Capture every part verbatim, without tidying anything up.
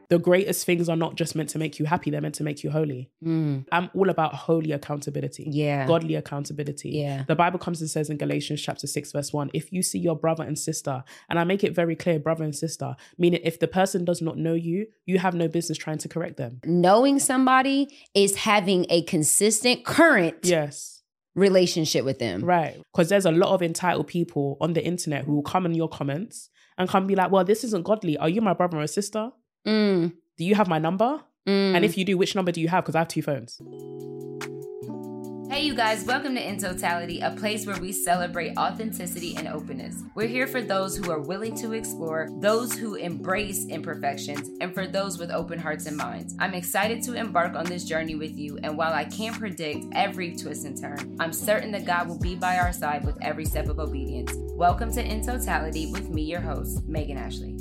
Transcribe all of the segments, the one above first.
the greatest things are not just meant to make you happy, they're meant to make you holy. Mm. I'm all about holy accountability. Yeah. Godly accountability. Yeah. The Bible comes and says in Galatians chapter six, verse one, if you see your brother and sister, and I make it very clear, brother and sister, meaning if the person does not know you, you have no business trying to correct them. Knowing somebody is having a consistent, current Yes. relationship with them. Right. Because there's a lot of entitled people on the internet who will come in your comments and come be like, well, this isn't godly. Are you my brother or sister? Mm. Do you have my number? Mm. And if you do, which number do you have? Because I have two phones. Hey, you guys, welcome to In Totality, a place where we celebrate authenticity and openness. We're here for those who are willing to explore, those who embrace imperfections, and for those with open hearts and minds. I'm excited to embark on this journey with you, and while I can't predict every twist and turn, I'm certain that God will be by our side with every step of obedience. Welcome to In Totality with me, your host, Megan Ashley.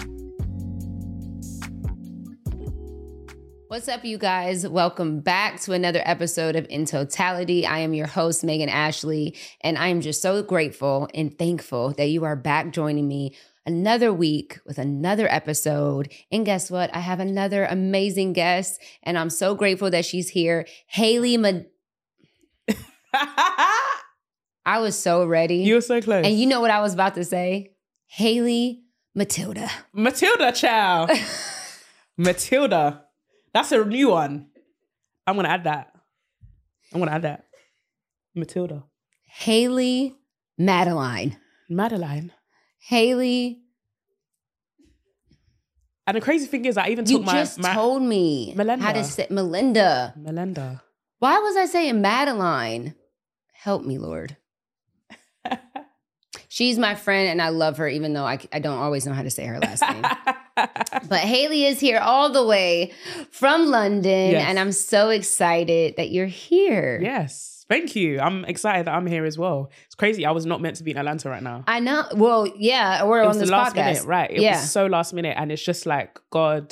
What's up, you guys? Welcome back to another episode of In Totality. I am your host, Megan Ashley, and I am just so grateful and thankful that you are back joining me another week with another episode. And guess what? I have another amazing guest, and I'm so grateful that she's here. Haley Ma- I was so ready. You were so close. And you know what I was about to say? Haley Matilda. Matilda, chow. Matilda. That's a new one. I'm going to add that. I'm going to add that. Matilda. Haley Madeline. Madeline. Haley. And the crazy thing is, I even You took my... just my, told me Melinda. how to say Melinda. Melinda. Why was I saying Madeline? Help me, Lord. She's my friend and I love her, even though I, I don't always know how to say her last name. But Haley is here all the way from London, Yes. and I'm so excited that you're here. Yes. Thank you. I'm excited that I'm here as well. It's crazy. I was not meant to be in Atlanta right now. I know. Well, yeah, we're It on was this the last podcast. minute, right? It yeah. was so last minute. And it's just like God,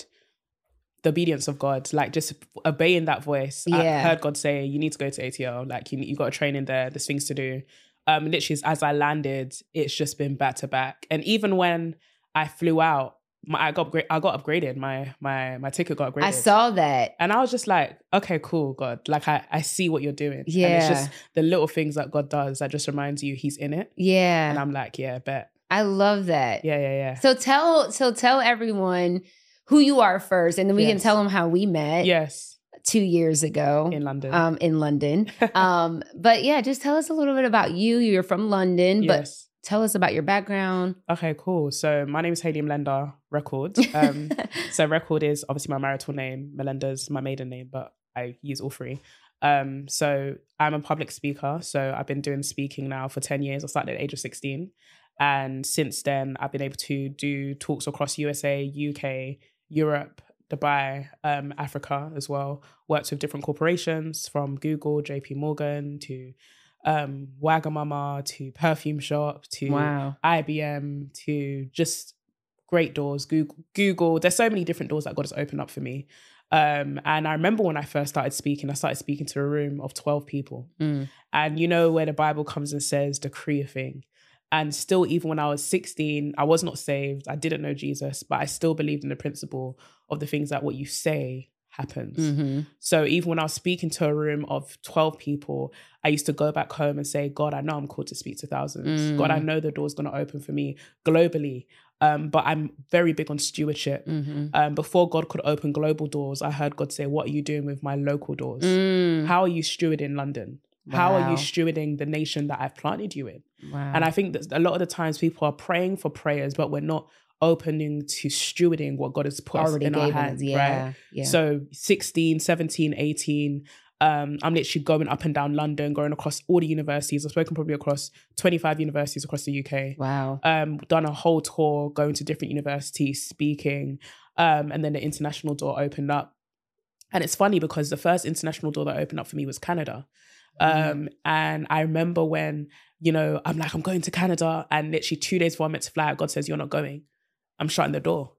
the obedience of God, like just obeying that voice. I Yeah. heard God say, you need to go to A T L. Like you, you got a training there. There's things to do. Um, literally, as I landed, it's just been back to back. And even when I flew out, my, I got upgra- I got upgraded. My my my ticket got upgraded. I saw that. And I was just like, okay, cool, God. Like I, I see what you're doing. Yeah. And it's just the little things that God does that just reminds you he's in it. Yeah. And I'm like, yeah, bet. I love that. Yeah, yeah, yeah. So tell so tell everyone who you are first, and then we can Yes. tell them how we met Yes. two years ago In London. Um, in London. um, but yeah, just tell us a little bit about you. You're from London, but Yes. tell us about your background. Okay, cool. So my name is Haley Melinda Record. Um, so Record is obviously my marital name. Melinda's my maiden name, but I use all three. Um, so I'm a public speaker. So I've been doing speaking now for ten years. I started at the age of sixteen. And since then, I've been able to do talks across U S A, U K, Europe, Dubai, um, Africa as well. Worked with different corporations from Google, J P Morgan to um, Wagamama to Perfume Shop to Wow. I B M to just great doors. Google, Google. There's so many different doors that God has opened up for me. Um, and I remember when I first started speaking, I started speaking to a room of twelve people. Mm. And you know where the Bible comes and says, decree a thing. And still, even when I was sixteen, I was not saved. I didn't know Jesus, but I still believed in the principle of the things that what you say happens. Mm-hmm. So even when I was speaking to a room of twelve people, I used to go back home and say, God, I know I'm called to speak to thousands. Mm. God, I know the door's going to open for me globally. Um, but I'm very big on stewardship. Mm-hmm. Um, before God could open global doors, I heard God say, what are you doing with my local doors? Mm. How are you stewarding London? How are Wow. you stewarding the nation that I've planted you in? Wow. And I think that a lot of the times people are praying for prayers, but we're not opening to stewarding what God has put already in our gave hands, us. Yeah. right? Yeah. So sixteen, seventeen, eighteen, um, I'm literally going up and down London, going across all the universities. I've spoken probably across twenty-five universities across the U K. Wow. Um, done a whole tour, going to different universities, speaking, um, and then the international door opened up. And it's funny because the first international door that opened up for me was Canada. Um, and I remember when, you know, I'm like, I'm going to Canada, and literally two days before I'm meant to fly out, God says, you're not going. I'm shutting the door.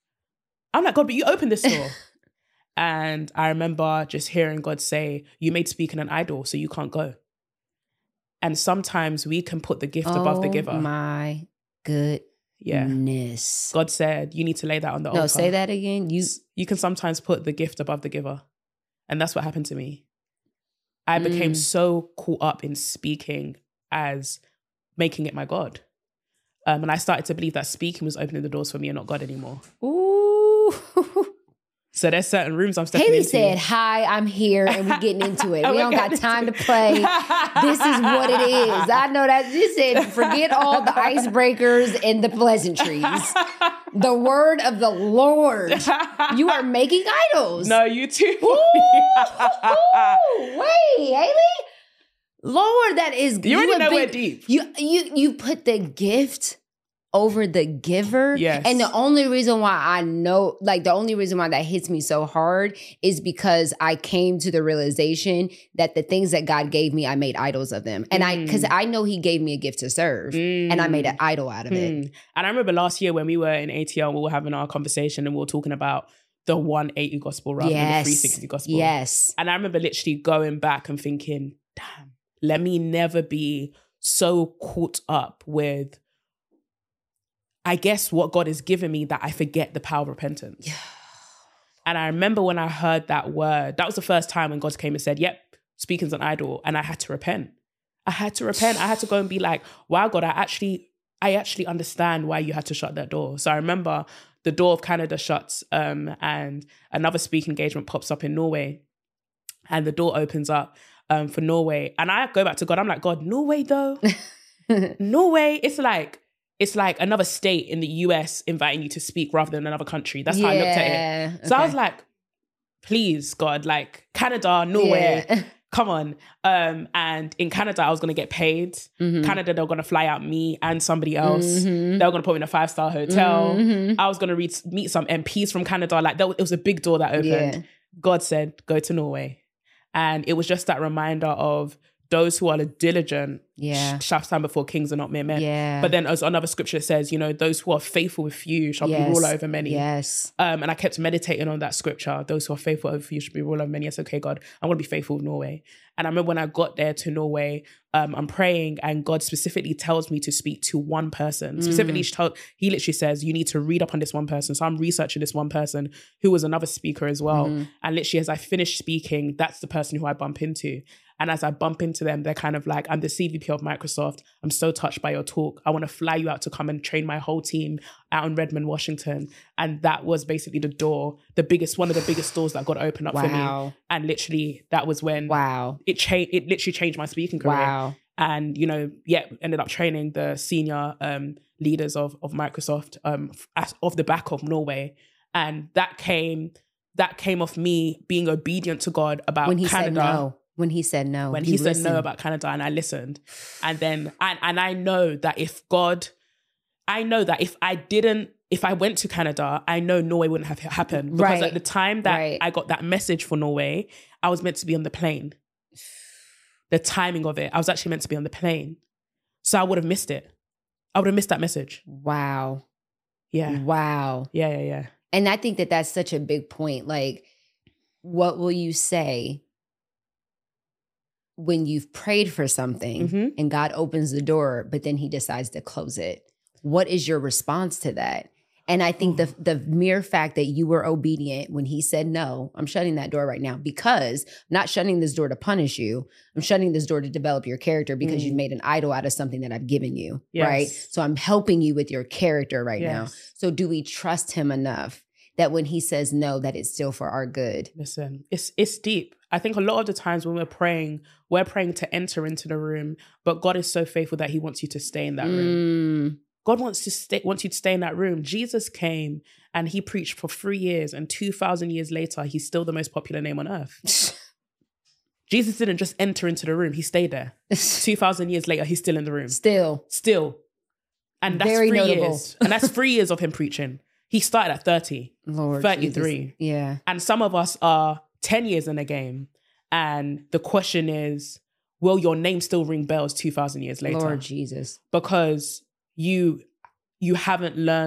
I'm like, God, but you opened this door. And I remember just hearing God say, you made speaking an idol, so you can't go. And sometimes we can put the gift above the giver. Oh my good Yeah. God said, you need to lay that on the no, altar. No, say that again. You you can sometimes put the gift above the giver. And that's what happened to me. I became mm. so caught up in speaking as making it my God. Um, and I started to believe that speaking was opening the doors for me and not God anymore. Ooh. So there's certain rooms I'm stepping Haley into. said, hi, I'm here, and we're getting into it. We don't got time to play. This is what it is. I know that. She said, forget all the icebreakers and the pleasantries. The word of the Lord. You are making idols. No, you too. Ooh, wait, Haley? Lord, that is... You already you know been, we're deep. You, you, you put the gift over the giver. Yes. And the only reason why I know, like the only reason why that hits me so hard is because I came to the realization that the things that God gave me, I made idols of them. And mm. I, because I know he gave me a gift to serve mm. and I made an idol out of mm. it. And I remember last year when we were in A T L, we were having our conversation and we were talking about the one eighty gospel rather yes. than the three sixty gospel. Yes. And I remember literally going back and thinking, damn, let me never be so caught up with, I guess, what God has given me that I forget the power of repentance. Yeah. And I remember when I heard that word, that was the first time when God came and said, yep, speaking's an idol. And I had to repent. I had to repent. I had to go and be like, wow, God, I actually, I actually understand why you had to shut that door. So I remember the door of Canada shuts um, and another speaking engagement pops up in Norway. And the door opens up um, for Norway. And I go back to God. I'm like, God, Norway though? Norway, it's like, It's like another state in the U S inviting you to speak rather than another country. That's how yeah, I looked at it. So okay. I was like, please, God, like Canada, Norway, yeah. come on. Um, and in Canada, I was going to get paid. Mm-hmm. Canada, they were going to fly out me and somebody else. Mm-hmm. They were going to put me in a five-star hotel. Mm-hmm. I was going to read, meet some M Ps from Canada. Like there, it was a big door that opened. Yeah. God said, go to Norway. And it was just that reminder of those who are diligent yeah. shall stand before kings and not mere men. Yeah. But then as another scripture says, you know, those who are faithful with few shall yes. be ruler over many. Yes. Um, and I kept meditating on that scripture. Those who are faithful over few shall be ruler over many. Yes, okay, God, I want to be faithful with Norway. And I remember when I got there to Norway, um, I'm praying and God specifically tells me to speak to one person. Mm. Specifically, told, he literally says, you need to read up on this one person. So I'm researching this one person who was another speaker as well. Mm. And literally as I finish speaking, that's the person who I bump into. And as I bump into them, they're kind of like, I'm the C V P of Microsoft. I'm so touched by your talk. I want to fly you out to come and train my whole team out in Redmond, Washington. And that was basically the door, the biggest, one of the biggest doors that got opened up wow. for me. And literally that was when wow. it changed, it literally changed my speaking career. Wow. And, you know, yeah, ended up training the senior um, leaders of, of Microsoft um, as, off the back of Norway. And that came, that came off me being obedient to God about when he Canada. Said no. When he said no. When he listened. said no about Canada and I listened. And then, and, and I know that if God, I know that if I didn't, if I went to Canada, I know Norway wouldn't have happened. Because right. at the time that right. I got that message for Norway, I was meant to be on the plane. The timing of it, I was actually meant to be on the plane. So I would have missed it. I would have missed that message. Wow. Yeah. Wow. Yeah, yeah, yeah. And I think that that's such a big point. Like, what will you say when you've prayed for something mm-hmm. and God opens the door, but then he decides to close it? What is your response to that? And I think the the mere fact that you were obedient when he said no, I'm shutting that door right now because I'm not shutting this door to punish you. I'm shutting this door to develop your character because mm. you've made an idol out of something that I've given you, yes. right? So I'm helping you with your character right yes. now. So do we trust him enough that when he says no, that it's still for our good? Listen, it's it's deep. I think a lot of the times when we're praying, we're praying to enter into the room, but God is so faithful that he wants you to stay in that mm. room. God wants to stay, wants you to stay in that room. Jesus came and he preached for three years and two thousand years later, he's still the most popular name on earth. Jesus didn't just enter into the room. He stayed there. two thousand years later, he's still in the room. Still. Still. And that's Very three notable. years. And that's three years of him preaching. He started at thirty, Lord thirty-three. Jesus. Yeah. And some of us are ten years in the game. And the question is, will your name still ring bells two thousand years later? Lord Jesus. Because you you haven't learned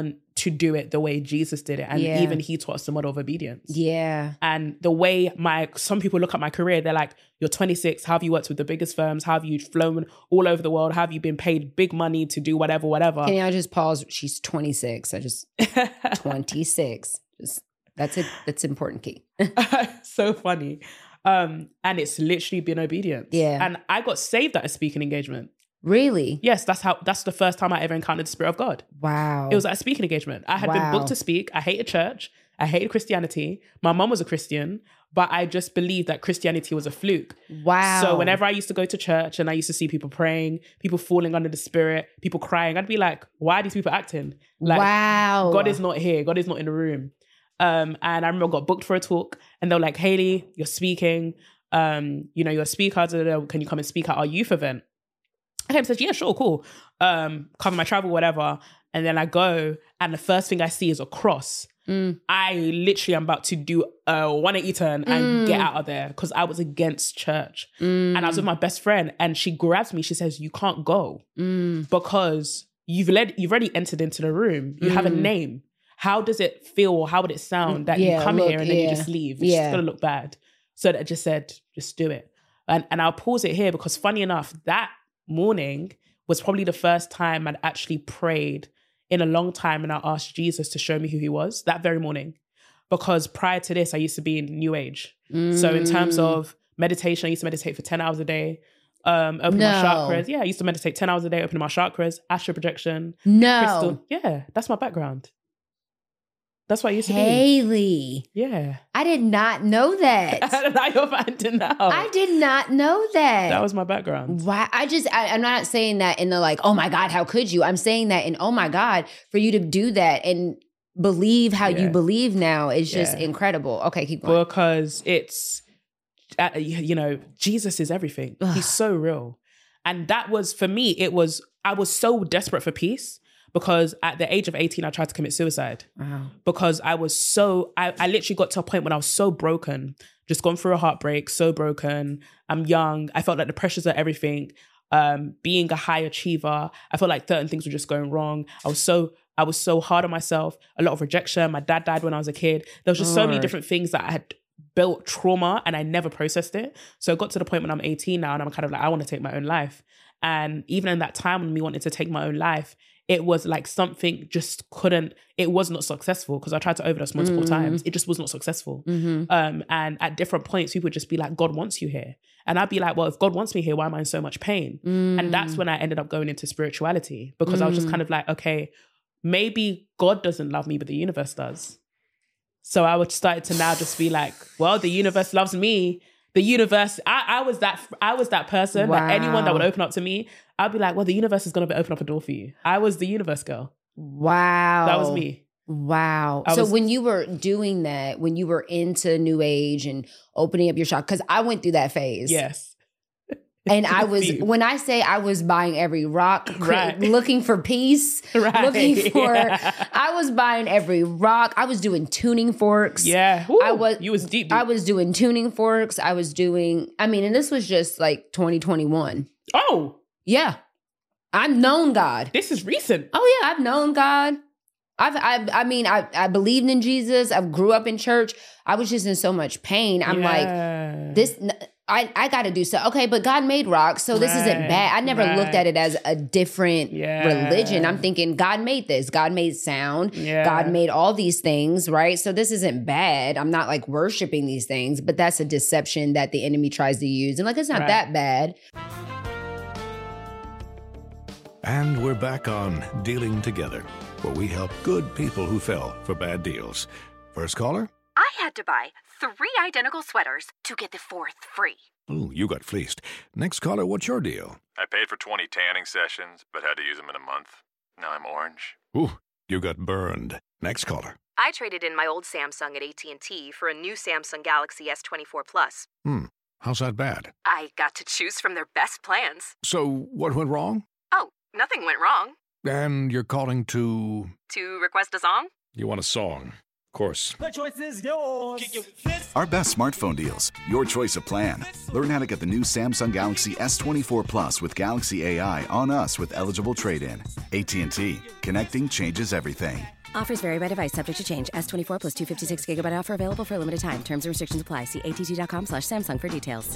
to do it the way Jesus did it. And Yeah. even he taught us the model of obedience. Yeah. And the way my, some people look at my career, they're like, you're twenty-six, how have you worked with the biggest firms? How have you flown all over the world? How have you been paid big money to do whatever, whatever? Can y'all just pause? She's twenty-six. I just, twenty-six. Just, that's it. That's an important key. So funny. Um, and it's literally been obedience. Yeah. And I got saved at a speaking engagement. Really? Yes, that's how, that's the first time I ever encountered the Spirit of God. Wow. It was at a speaking engagement. I had Wow. been booked to speak. I hated church. I hated Christianity. My mom was a Christian, but I just believed that Christianity was a fluke. Wow. So whenever I used to go to church and I used to see people praying, people falling under the Spirit, people crying, I'd be like, why are these people acting? Like, wow. God is not here. God is not in the room. Um, and I remember I got booked for a talk and they were like, Hayley, you're speaking. Um, you know, you're a speaker. Can you come and speak at our youth event? I came and said, yeah, sure, cool. Um, cover my travel, whatever. And then I go and the first thing I see is a cross. Mm. I literally am about to do a one eighty turn and Mm. get out of there because I was against church. Mm. And I was with my best friend and she grabs me. She says, you can't go Mm. because you've led, you've already entered into the room. You have a Mm. name. How does it feel or how would it sound that Yeah, you come look, here and then yeah. you just leave? It's Yeah. just going to look bad. So I just said, just do it. And, and I'll pause it here because funny enough, that morning was probably the first time I'd actually prayed in a long time and I asked Jesus to show me who he was that very morning. Because prior to this, I used to be in New Age. Mm. So in terms of meditation, I used to meditate for ten hours a day, um, opening No. my chakras. Yeah, I used to meditate ten hours a day, opening my chakras, astral projection, No. crystal. Yeah, that's my background. That's what I used to Hayley. be. Yeah. I did not know that. Now you're finding out. I did not know that. That was my background. Wow. I just, I, I'm not saying that in the like, oh my God, how could you? I'm saying that in, oh my God, for you to do that and believe how Yeah. you believe now is just Yeah. incredible. Okay, keep going. Because it's, uh, you know, Jesus is everything. Ugh. He's so real. And that was, for me, it was, I was so desperate for peace because at the age of eighteen, I tried to commit suicide. Wow. Because I was so, I, I literally got to a point when I was so broken, just gone through a heartbreak, so broken. I'm young. I felt like the pressures are everything. Um, being a high achiever, I felt like certain things were just going wrong. I was so, I was so hard on myself. A lot of rejection. My dad died when I was a kid. There was just so many Lord. different things that I had built trauma and I never processed it. So it got to the point when I'm eighteen now and I'm kind of like, I want to take my own life. And even in that time when me wanted to take my own life, it was like something just couldn't, it was not successful because I tried to overdose multiple Mm. times. It just was not successful. Mm-hmm. Um, and at different points, people would just be like, God wants you here. And I'd be like, well, if God wants me here, why am I in so much pain? Mm. And that's when I ended up going into spirituality because I was just Mm. kind of like, okay, maybe God doesn't love me, but the universe does. So I would start to now just be like, well, the universe loves me. The universe, I, I was that I was that person that anyone that would Wow. open up to me, I'd be like, well, the universe is going to open up a door for you. I was the universe girl. Wow. That was me. Wow. I so was- when you were doing that, when you were into New Age and opening up your shop, because I went through that phase. Yes. And I was, You. when I say I was buying every rock, cr- Right. looking for peace, Right. looking for, Yeah. I was buying every rock. I was doing tuning forks. Yeah. Woo. I was- You was deep, deep. I was doing tuning forks. I was doing, I mean, and this was just like twenty twenty-one. Oh, Yeah. I've known God. this is recent. Oh yeah, I've known God. I've, I, I mean, I, I believed in Jesus. I grew up in church. I was just in so much pain. I'm like, Yeah. this, I, I got to do so. Okay, but God made rocks, so this isn't Right, bad. I never looked right. at it as a different Yeah. religion. I'm thinking God made this. God made sound. Yeah. God made all these things, right? So this isn't bad. I'm not like worshiping these things, but that's a deception that the enemy tries to use. And like, it's not Right. that bad. And we're back on Dealing Together, where we help good people who fell for bad deals. First caller? I had to buy three identical sweaters to get the fourth free. Ooh, you got fleeced. Next caller, what's your deal? I paid for twenty tanning sessions, but had to use them in a month. Now I'm orange. Ooh, you got burned. Next caller. I traded in my old Samsung at A T and T for a new Samsung Galaxy S twenty-four Plus. Hmm, how's that bad? I got to choose from their best plans. So, what went wrong? Oh, nothing went wrong. And you're calling to... To request a song? You want a song. Of course. The choice is yours. Our best smartphone deals. Your choice of plan. Learn how to get the new Samsung Galaxy S twenty-four Plus with Galaxy A I on us with eligible trade-in. A T and T. Connecting changes everything. Offers vary by device, subject to change. S twenty-four plus two fifty-six gigabyte offer available for a limited time. Terms and restrictions apply. See att.com slash Samsung for details.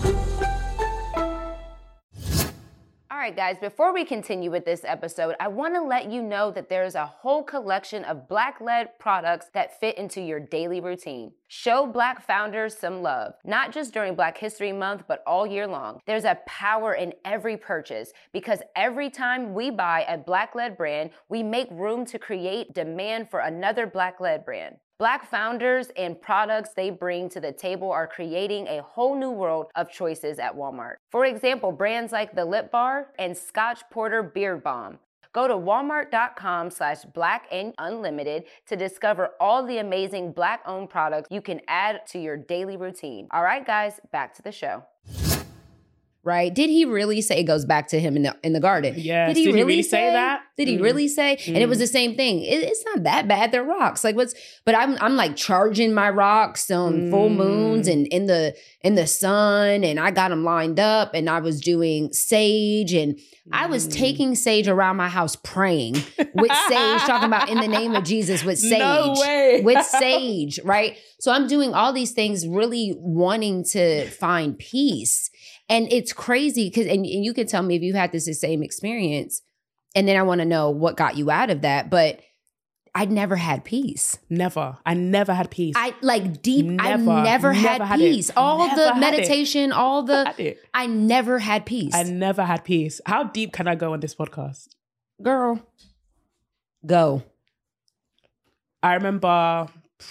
All right, guys, before we continue with this episode, I want to let you know that there is a whole collection of Black-led products that fit into your daily routine. Show Black founders some love, not just during Black History Month, but all year long. There's a power in every purchase because every time we buy a Black-led brand, we make room to create demand for another Black-led brand. Black founders and products they bring to the table are creating a whole new world of choices at Walmart. For example, brands like the Lip Bar and Scotch Porter Beard Balm. Go to walmart.com slash black and unlimited to discover all the amazing Black-owned products you can add to your daily routine. All right, guys, back to the show. Right? Did he really say, it goes back to him in the in the garden? Yes. Did he, Did really, he really say, say that? Did he Mm. really say? Mm. And it was the same thing. It, it's not that bad. They're rocks. Like what's? But I'm I'm like charging my rocks on Mm. full moons and in the in the sun, and I got them lined up, and I was doing sage, and I was Mm. taking sage around my house, praying with sage, talking about in the name of Jesus with sage, No way. with sage, right? So I'm doing all these things, really wanting to find peace. And it's crazy because, and, and you can tell me if you had this the same experience, and then I want to know what got you out of that. But I'd never had peace. Never. I never had peace. I like deep. I Never, never had never had it. peace. All Never the had it. meditation, all the. had it. I never had peace. I never had peace. How deep can I go on this podcast? Girl, go. I remember I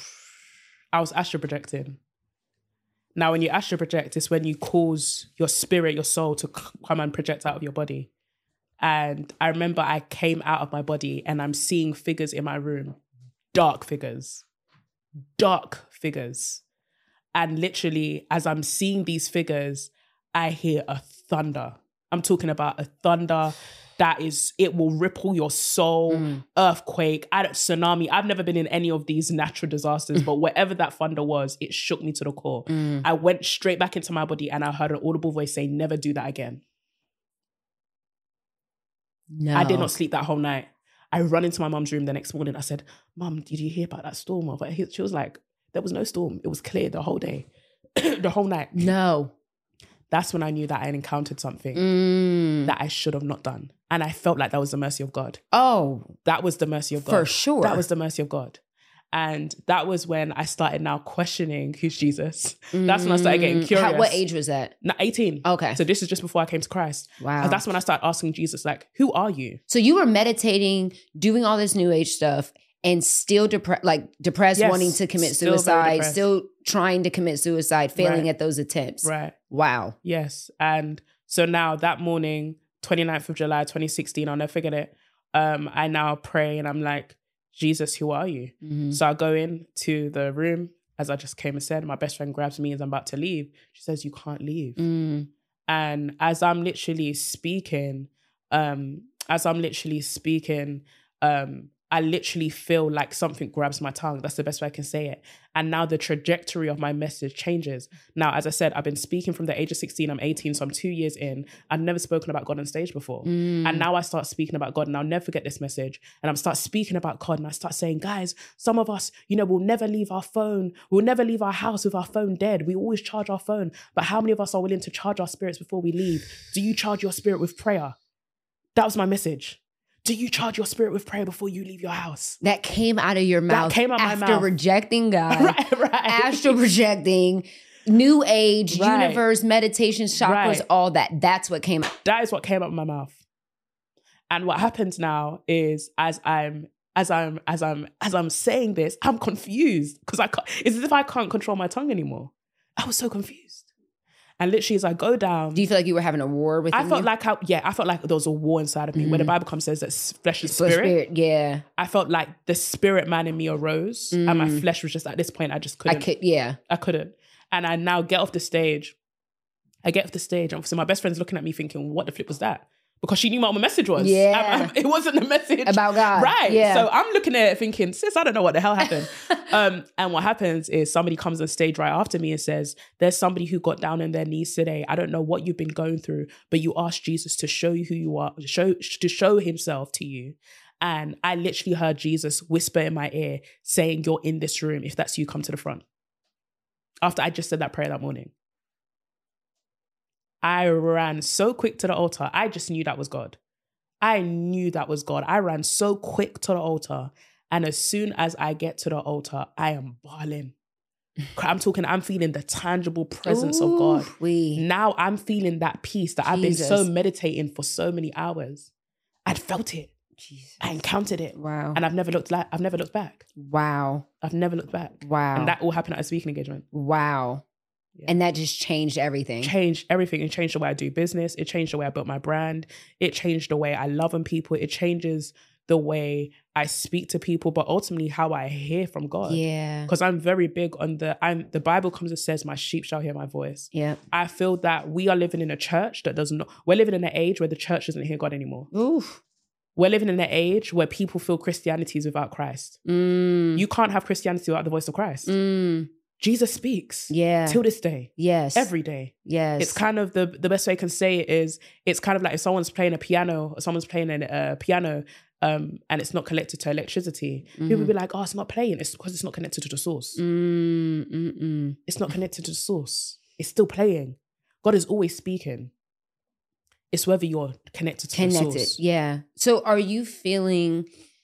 was astral projecting. Now, when you astral project, it's when you cause your spirit, your soul to c- come and project out of your body. And I remember I came out of my body and I'm seeing figures in my room, dark figures, dark figures. And literally, as I'm seeing these figures, I hear a thunder. I'm talking about a thunder that is, it will ripple your soul, Mm. earthquake, I don't, tsunami. I've never been in any of these natural disasters, but whatever that thunder was, it shook me to the core. Mm. I went straight back into my body and I heard an audible voice say, never do that again. No. I did not sleep that whole night. I run into my mum's room the next morning. I said, Mum, did you hear about that storm? But she was like, there was no storm. It was clear the whole day, the whole night. No. That's when I knew that I had encountered something Mm. that I should have not done. And I felt like that was the mercy of God. Oh, That was the mercy of God. for sure. That was the mercy of God. And that was when I started now questioning who's Jesus. That's when I started getting Mm. curious. How, what age was that? No, eighteen. Okay. So this is just before I came to Christ. Wow. And that's when I started asking Jesus, like, who are you? So you were meditating, doing all this new age stuff, and still depre- like depressed, Yes, wanting to commit still very suicide, depressed. still trying to commit suicide, failing Right. at those attempts. Right. Wow. Yes. And so now that morning, twenty-ninth of July, twenty sixteen, I'll never forget it. Um, I now pray and I'm like, Jesus, who are you? Mhm. So I go in to the room, as I just came and said, my best friend grabs me as I'm about to leave. She says, you can't leave. Mm. And as I'm literally speaking, um, as I'm literally speaking, um, I literally feel like something grabs my tongue. That's the best way I can say it. And now the trajectory of my message changes. Now, as I said, I've been speaking from the age of sixteen. I'm eighteen, so I'm two years in. I've never spoken about God on stage before. Mm. And now I start speaking about God, and I'll never forget this message. And I'm start speaking about God, and I start saying, guys, some of us, you know, we'll never leave our phone. We'll never leave our house with our phone dead. We always charge our phone. But how many of us are willing to charge our spirits before we leave? Do you charge your spirit with prayer? That was my message. Do you charge your spirit with prayer before you leave your house? That came out of your mouth came out my after mouth. rejecting God, right, right. astral projecting, new age, Right. universe, meditation, chakras, Right. all that. That's what came out. That is what came out of my mouth. And what happens now is as I'm as I'm as I'm as I'm saying this, I'm confused because I can't, it's as if I can't control my tongue anymore. I was so confused. And literally as I go down, Do you feel like you were having a war with I felt like how yeah, I felt like there was a war inside of me. When the Bible comes says that flesh is spirit, spirit? Yeah. I felt like the spirit man in me arose and my flesh was just at this point I just I couldn't. could, yeah. I couldn't. And I now get off the stage. I get off the stage. And so my best friend's looking at me thinking, what the flip was that? Because she knew what my message was. Yeah. I- I- it wasn't a message. About God. Right. Yeah. So I'm looking at it thinking, sis, I don't know what the hell happened. um, and what happens is somebody comes on stage right after me and says, there's somebody who got down on their knees today. I don't know what you've been going through, but you asked Jesus to show you who you are, show to show himself to you. And I literally heard Jesus whisper in my ear saying, you're in this room. If that's you, come to the front. After I just said that prayer that morning. I ran so quick to the altar. I just knew that was God. I knew that was God. I ran so quick to the altar. And as soon as I get to the altar, I am bawling. I'm talking, I'm feeling the tangible presence Ooh, of God. We. Now I'm feeling that peace that Jesus. I've been so meditating for so many hours. I'd felt it. Jesus. I encountered it. Wow. And I've never looked like I've never looked back. Wow. I've never looked back. Wow. And that all happened at a speaking engagement. Wow. Yeah. And that just changed everything. Changed everything. It changed the way I do business. It changed the way I built my brand. It changed the way I love on people. It changes the way I speak to people, but ultimately how I hear from God. Yeah. Because I'm very big on the, I'm, the Bible comes and says, my sheep shall hear my voice. Yeah. I feel that we are living in a church that does not, we're living in an age where the church doesn't hear God anymore. Oof. We're living in an age where people feel Christianity is without Christ. Mm. You can't have Christianity without the voice of Christ. Mm. Jesus speaks. Yeah. Till this day. Yes. Every day. Yes. It's kind of the the best way I can say it is it's kind of like if someone's playing a piano or someone's playing a uh, piano um, and it's not connected to electricity, mm-hmm. people will be like, oh, it's not playing. It's because it's not connected to the source. Mm, mm-mm. It's not connected to the source. It's still playing. God is always speaking. It's whether you're connected to Connected. the source. Yeah. So are you feeling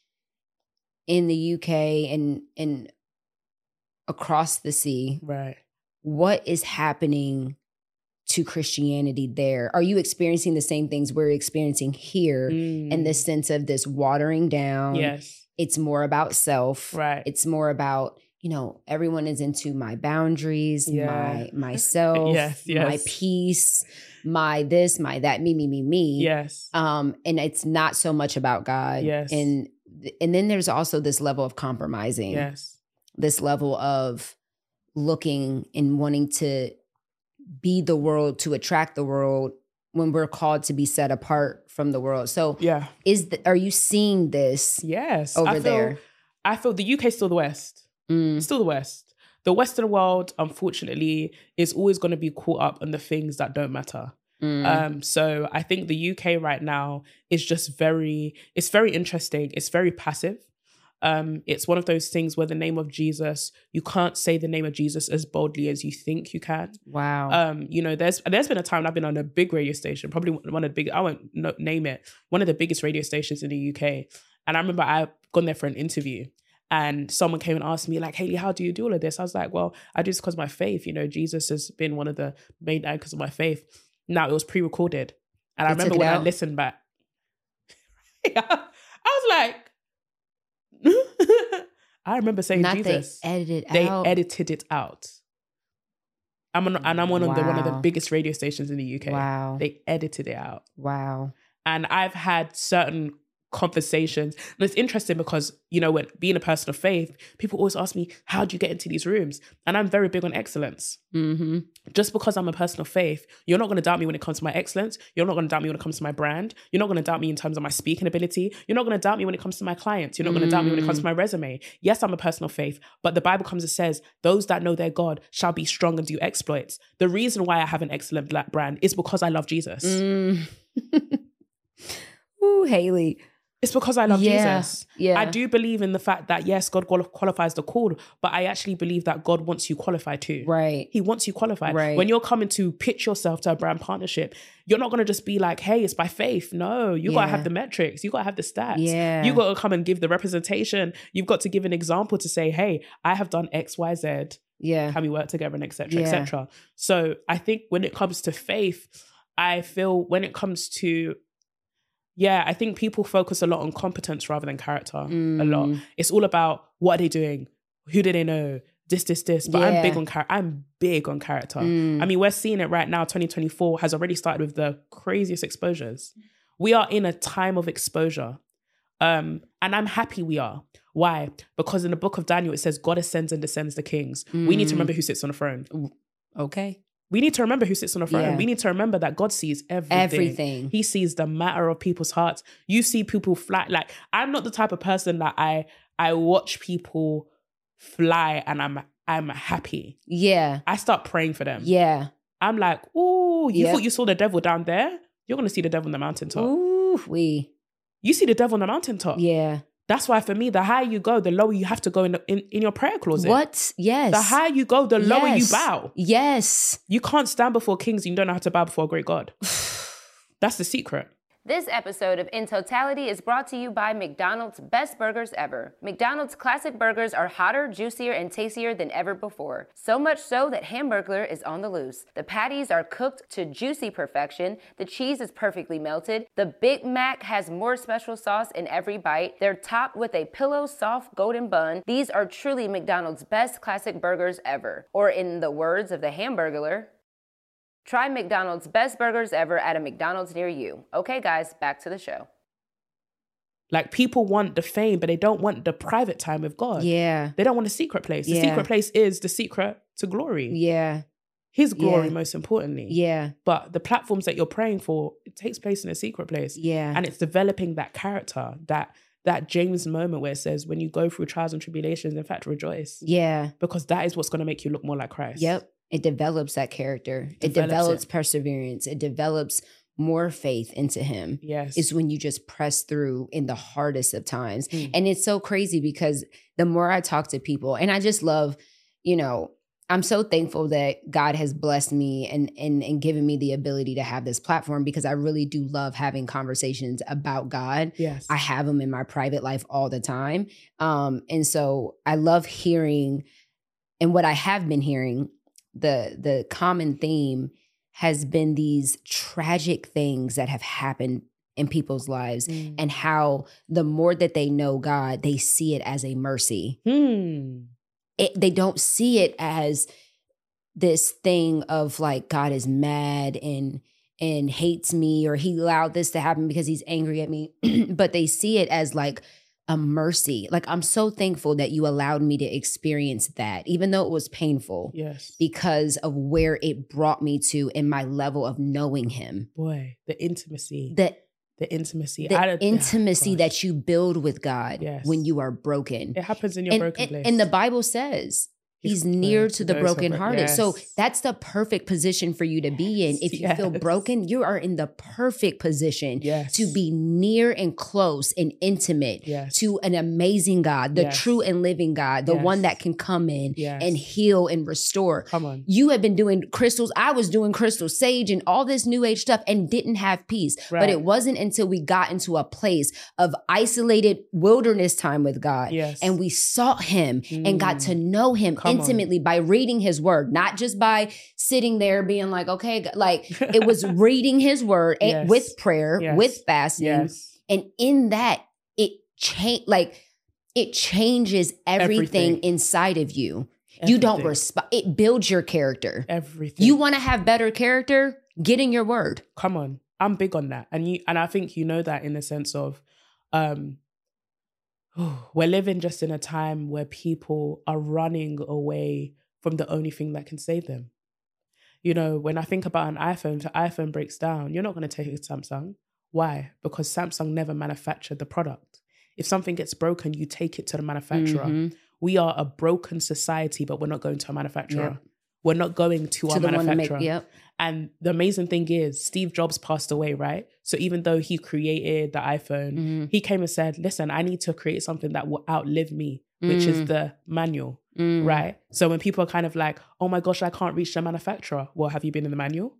in the U K and and across the sea, Right. what is happening to Christianity there? Are you experiencing the same things we're experiencing here Mm. in the sense of this watering down? Yes. It's more about self. Right. It's more about, you know, everyone is into my boundaries, Yeah. my myself, Yes, yes. my peace, my this, my that, me, me, me, me. Yes. Um, and it's not so much about God. Yes. And and then there's also this level of compromising. Yes. This level of looking and wanting to be the world, to attract the world when we're called to be set apart from the world. So Yeah. is the, are you seeing this Yes. over I feel, there? I feel the U K is still the West. Mm. Still the West. The Western world, unfortunately, is always going to be caught up in the things that don't matter. Mm. Um, so I think the U K right now is just very, it's very interesting. It's very passive. Um, it's one of those things where the name of Jesus, you can't say the name of Jesus as boldly as you think you can. Wow. Um, you know, there's there's been a time I've been on a big radio station, probably one of the big, I won't no, name it, one of the biggest radio stations in the U K. And I remember I'd gone there for an interview and someone came and asked me like, Hayley, how do you do all of this? I was like, well, I do this because of my faith. You know, Jesus has been one of the main anchors of my faith. Now it was pre-recorded. And I They took remember it when I out? listened back, I was like, I remember saying Not Jesus. they edited They out. edited it out. I'm on, and I'm on the, one of the Wow. biggest radio stations in the U K. Wow. They edited it out. Wow. And I've had certain conversations. And it's interesting because, you know, when being a person of faith, people always ask me, how do you get into these rooms? And I'm very big on excellence. Mm-hmm. Just because I'm a person of faith, you're not going to doubt me when it comes to my excellence. You're not going to doubt me when it comes to my brand. You're not going to doubt me in terms of my speaking ability. You're not going to doubt me when it comes to my clients. You're not going to doubt me when it comes to my resume. Yes, I'm a person of faith, but the Bible comes and says, those that know their God shall be strong and do exploits. The reason why I have an excellent black brand is because I love Jesus. Mm. Ooh, Hayley. It's because I love Yeah, Jesus. yeah. I do believe in the fact that, yes, God qual- qualifies the called, but I actually believe that God wants you qualified too. Right. He wants you qualified. Right. When you're coming to pitch yourself to a brand partnership, you're not going to just be like, hey, it's by faith. No, you got to Yeah. have the metrics. You got to have the stats. Yeah. You got to come and give the representation. You've got to give an example to say, hey, I have done X, Y, Z. Yeah. Can we work together and et cetera, Yeah. et cetera. So I think when it comes to faith, I feel when it comes to Yeah, I think people focus a lot on competence rather than character. A lot. Mm. It's all about what are they doing? Who do they know? This, this, this. But Yeah. I'm big on character. I'm big on character. Mm. I mean, we're seeing it right now. twenty twenty-four has already started with the craziest exposures. We are in a time of exposure. Um, and I'm happy we are. Why? Because in the book of Daniel, it says God ascends and descends the kings. We need to Mm. remember who sits on the throne. Okay. We need to remember who sits on the throne. Yeah. We need to remember that God sees everything. Everything. He sees the matter of people's hearts. You see people fly. Like, I'm not the type of person that I I watch people fly and I'm I'm happy. Yeah. I start praying for them. Yeah. I'm like, ooh, you Yep. thought you saw the devil down there? You're gonna see the devil on the mountaintop. Ooh, we. You see the devil on the mountaintop. Yeah. That's why for me, the higher you go, the lower you have to go in, the, in, in your prayer closet. What? Yes. The higher you go, the lower Yes. you bow. Yes. You can't stand before kings and you don't know how to bow before a great God. That's the secret. This episode of In Totality is brought to you by McDonald's Best Burgers Ever. McDonald's classic burgers are hotter, juicier, and tastier than ever before. So much so that Hamburglar is on the loose. The patties are cooked to juicy perfection. The cheese is perfectly melted. The Big Mac has more special sauce in every bite. They're topped with a pillow soft golden bun. These are truly McDonald's best classic burgers ever. Or in the words of the Hamburglar, try McDonald's Best Burgers Ever at a McDonald's near you. Okay, guys, back to the show. Like, people want the fame, but they don't want the private time with God. Yeah. They don't want a secret place. The Yeah. secret place is the secret to glory. Yeah. His glory, Yeah. most importantly. Yeah. But the platforms that you're praying for, it takes place in a secret place. Yeah. And it's developing that character, that that James moment where it says, when you go through trials and tribulations, in fact, rejoice. Yeah. Because that is what's going to make you look more like Christ. Yep. It develops that character. It Develops develops it. perseverance. It develops more faith into him. Yes. It's when you just press through in the hardest of times. Mm. And it's so crazy because the more I talk to people, and I just love, you know, I'm so thankful that God has blessed me and, and, and given me the ability to have this platform, because I really do love having conversations about God. Yes. I have them in my private life all the time. Um, and so I love hearing, and what I have been hearing, the the common theme has been these tragic things that have happened in people's lives, Mm. and how the more that they know God, they see it as a mercy. Hmm. It, they don't see it as this thing of like, God is mad and and hates me, or he allowed this to happen because he's angry at me. But they see it as like a mercy. Like, I'm so thankful that you allowed me to experience that, even though it was painful, Yes. because of where it brought me to in my level of knowing him. Boy, the intimacy. The, The intimacy. the I don't- intimacy gosh. that you build with God Yes. when you are broken. It happens in your and, broken and, place. and the Bible says he's He's near close to to the those who are brokenhearted. bro- So Yes. that's the perfect position for you to be in. If you feel Yes. broken, you are in the perfect position Yes. to be near and close and intimate Yes. to an amazing God, the Yes. true and living God, the Yes. one that can come in Yes. and heal and restore. Come on. You have been doing crystals. I was doing crystals, sage, and all this new age stuff and didn't have peace. But Right. it wasn't until we got into a place of isolated wilderness time with God. Yes. And we sought him and got Mm. to know him Come on. intimately by reading his word, not just by sitting there being like, okay, God- like it was reading his word and- Yes. with prayer, Yes. with fasting. Yes. And in that, it change like it changes everything, Everything. inside of you. You don't Everything. respond. It builds your character. Everything. You want to have better character? Get in your word. Come on. I'm big on that. And you and I think you know that in the sense of um we're living just in a time where people are running away from the only thing that can save them. You know, when I think about an iPhone, if the iPhone breaks down, you're not going to take it to Samsung. Why? Because Samsung never manufactured the product. If something gets broken, you take it to the manufacturer. Mhm. We are a broken society, but we're not going to a manufacturer. Yep. We're not going to, To our the one to make, manufacturer. yep. And the amazing thing is, Steve Jobs passed away, right? So even though he created the iPhone, Mhm. he came and said, listen, I need to create something that will outlive me, which is Mm. the manual, Mm. right? So when people are kind of like, oh my gosh, I can't reach the manufacturer. Well, have you been in the manual?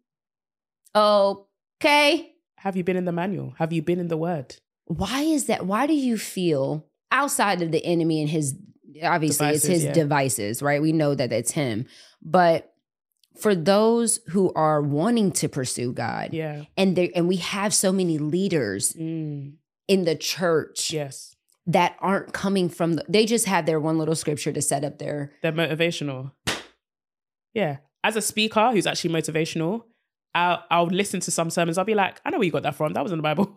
Okay. Have you been in the manual? Have you been in the word? Why is that? Why do you feel outside of the enemy and his, obviously it's Devices, his yeah. devices, right? We know that it's him. But for those who are wanting to pursue God, Yeah. and they and we have so many leaders Mm. in the church Yes. that aren't coming from the, they just have their one little scripture to set up their They're motivational. Yeah. As a speaker who's actually motivational, I'll, I'll listen to some sermons. I'll be like, I know where you got that from. That was in the Bible.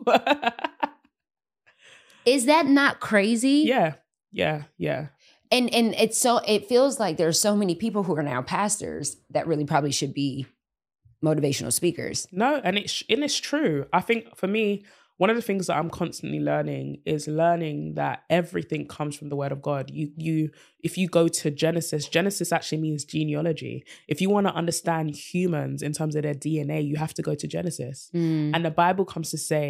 Is that not crazy? Yeah. Yeah. Yeah. And and it's so it feels like there's so many people who are now pastors that really probably should be motivational speakers. No, and it's and it's true. I think for me, one of the things that I'm constantly learning is learning that everything comes from the word of God. You you if you go to Genesis, Genesis actually means genealogy. If you want to understand humans in terms of their D N A, you have to go to Genesis. Mm. And the Bible comes to say,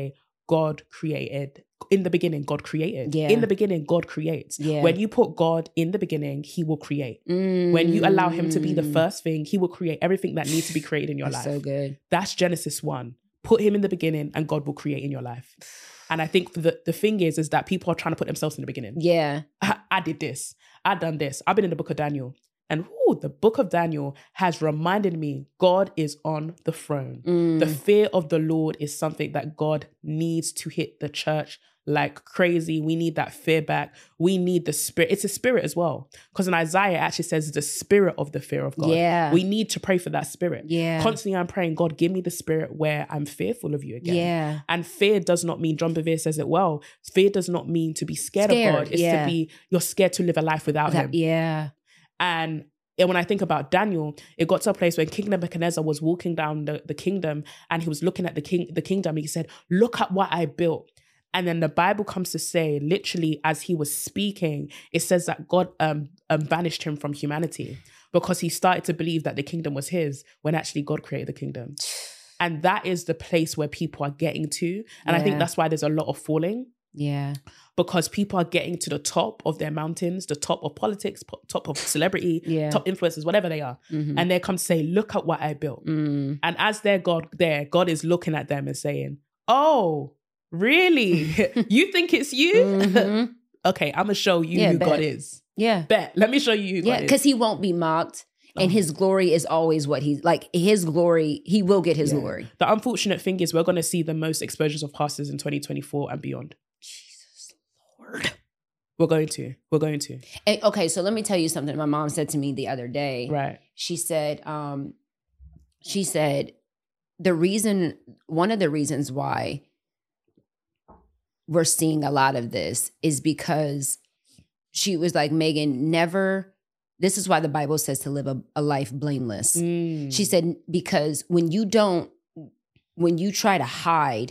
God created. In the beginning, God created. Yeah. In the beginning, God creates. Yeah. When you put God in the beginning, he will create. Mm. When you allow him to be the first thing, he will create everything that needs to be created in your That's life. so good. That's Genesis one. Put him in the beginning and God will create in your life. And I think the, the thing is, is that people are trying to put themselves in the beginning. Yeah. I, I did this. I done this. I've been in the book of Daniel. And ooh, the book of Daniel has reminded me God is on the throne. Mm. The fear of the Lord is something that God needs to hit the church like crazy. We need that fear back. We need the spirit. It's a spirit as well. Because in Isaiah, it actually says the spirit of the fear of God. Yeah. We need to pray for that spirit. Yeah. Constantly I'm praying, God, give me the spirit where I'm fearful of you again. Yeah. And fear does not mean, John Bevere says it well, fear does not mean to be scared, Scared, of God. It's yeah. to be, you're scared to live a life without That- him. yeah. And when I think about Daniel, it got to a place when King Nebuchadnezzar was walking down the, the kingdom and he was looking at the king, the kingdom. He said, look at what I built. And then the Bible comes to say, literally, as he was speaking, it says that God um, um, banished him from humanity because he started to believe that the kingdom was his when actually God created the kingdom. And that is the place where people are getting to. And I think Yeah. that's why there's a lot of falling. Yeah. Because people are getting to the top of their mountains, the top of politics, po- top of celebrity, Yeah. top influencers, whatever they are. Mhm. And they come to say, look at what I built. Mm. And as their God there, God is looking at them and saying, oh, really? You think it's you? Mhm. Okay, I'm going to show you Yeah, who bet. God is. Yeah. Bet. Let me show you who Yeah, God is. because he won't be mocked. And Oh. his glory is always what he's like. His glory, he will get his Yeah. glory. The unfortunate thing is we're going to see the most exposures of pastors in twenty twenty-four and beyond. Jesus Lord. We're going to. We're going to. And, okay, so let me tell you something my mom said to me the other day. Right. She said, um, she said, the reason, one of the reasons why we're seeing a lot of this is because she was like, Megan, never, this is why the Bible says to live a, a life blameless. Mm. She said, because when you don't, when you try to hide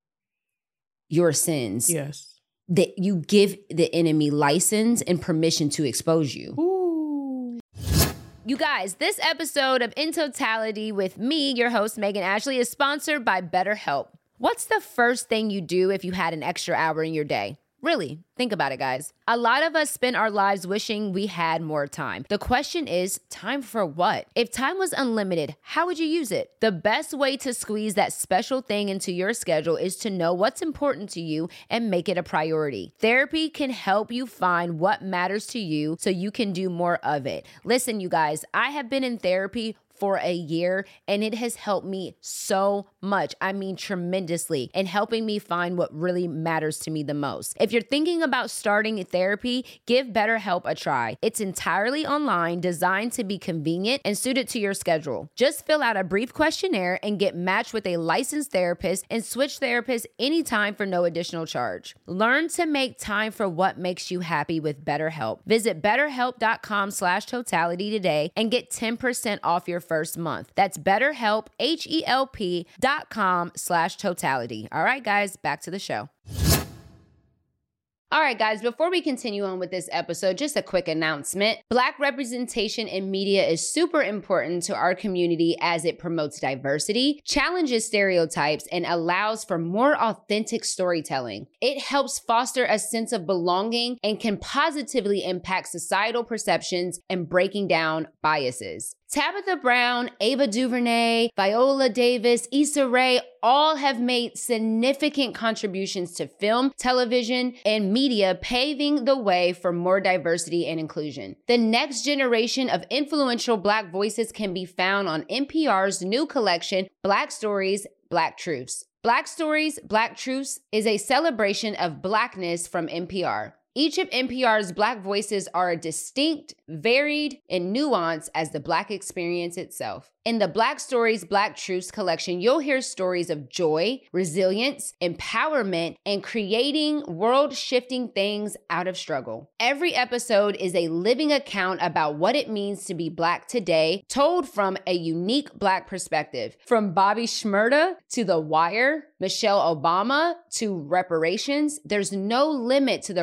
your sins, Yes. that you give the enemy license and permission to expose you. Ooh. You guys, this episode of In Totality with me, your host, Megan Ashley, is sponsored by BetterHelp. What's the first thing you do if you had an extra hour in your day? Really, think about it, guys. A lot of us spend our lives wishing we had more time. The question is, time for what? If time was unlimited, how would you use it? The best way to squeeze that special thing into your schedule is to know what's important to you and make it a priority. Therapy can help you find what matters to you so you can do more of it. Listen, you guys, I have been in therapy for a year, and it has helped me so much. I mean, tremendously, in helping me find what really matters to me the most. If you're thinking about starting therapy, give BetterHelp a try. It's entirely online, designed to be convenient and suited to your schedule. Just fill out a brief questionnaire and get matched with a licensed therapist and switch therapists anytime for no additional charge. Learn to make time for what makes you happy with BetterHelp. Visit betterhelp.com slash totality today and get ten percent off your first month. That's BetterHelp, H-E-L-P dot com slash totality. All right, guys, back to the show. All right, guys, before we continue on with this episode, just a quick announcement. Black representation in media is super important to our community as it promotes diversity, challenges stereotypes, and allows for more authentic storytelling. It helps foster a sense of belonging and can positively impact societal perceptions and breaking down biases. Tabitha Brown, Ava DuVernay, Viola Davis, Issa Rae all have made significant contributions to film, television, and media, paving the way for more diversity and inclusion. The next generation of influential Black voices can be found on N P R's new collection, Black Stories, Black Truths. Black Stories, Black Truths is a celebration of Blackness from N P R. Each of N P R's Black voices are distinct, varied, and nuanced as the Black experience itself. In the Black Stories, Black Truths collection, you'll hear stories of joy, resilience, empowerment, and creating world-shifting things out of struggle. Every episode is a living account about what it means to be Black today, told from a unique Black perspective. From Bobby Shmurda to The Wire, Michelle Obama to reparations, there's no limit to the range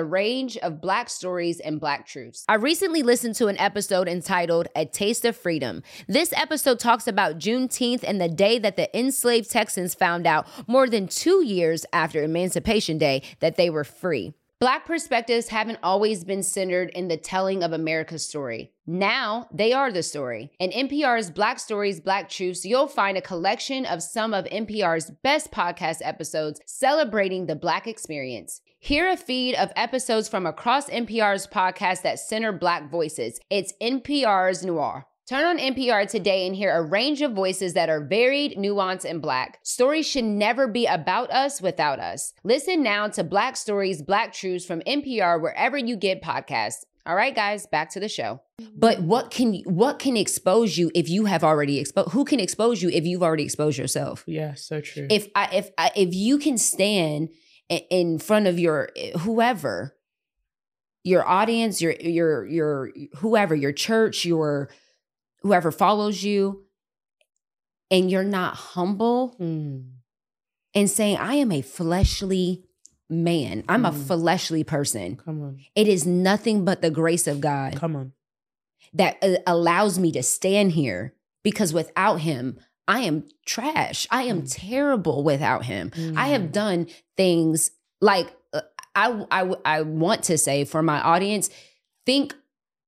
range of Black stories and Black truths. I recently listened to an episode entitled A Taste of Freedom. This episode talks about Juneteenth and the day that the enslaved Texans found out more than two years after Emancipation Day that they were free. Black perspectives haven't always been centered in the telling of America's story. Now, they are the story. In N P R's Black Stories, Black Truths, you'll find a collection of some of N P R's best podcast episodes celebrating the Black experience. Hear a feed of episodes from across N P R's podcasts that center Black voices. It's N P R's Noir. Turn on N P R today and hear a range of voices that are varied, nuanced, and Black. Stories should never be about us without us. Listen now to Black Stories, Black Truths from N P R wherever you get podcasts. All right, guys, back to the show. But what can what can expose you if you have already exposed? Who can expose you if you've already exposed yourself? Yeah, so true. If I if I, if you can stand in front of your whoever, your audience, your your your whoever, your church, your whoever follows you, and you're not humble mm. and saying, I am a fleshly man. I'm mm. a fleshly person. Come on. It is nothing but the grace of God. Come on. That uh, allows me to stand here, because without him, I am trash. I am mm. terrible without him. Mm. I have done things like, uh, I, I, I want to say for my audience, think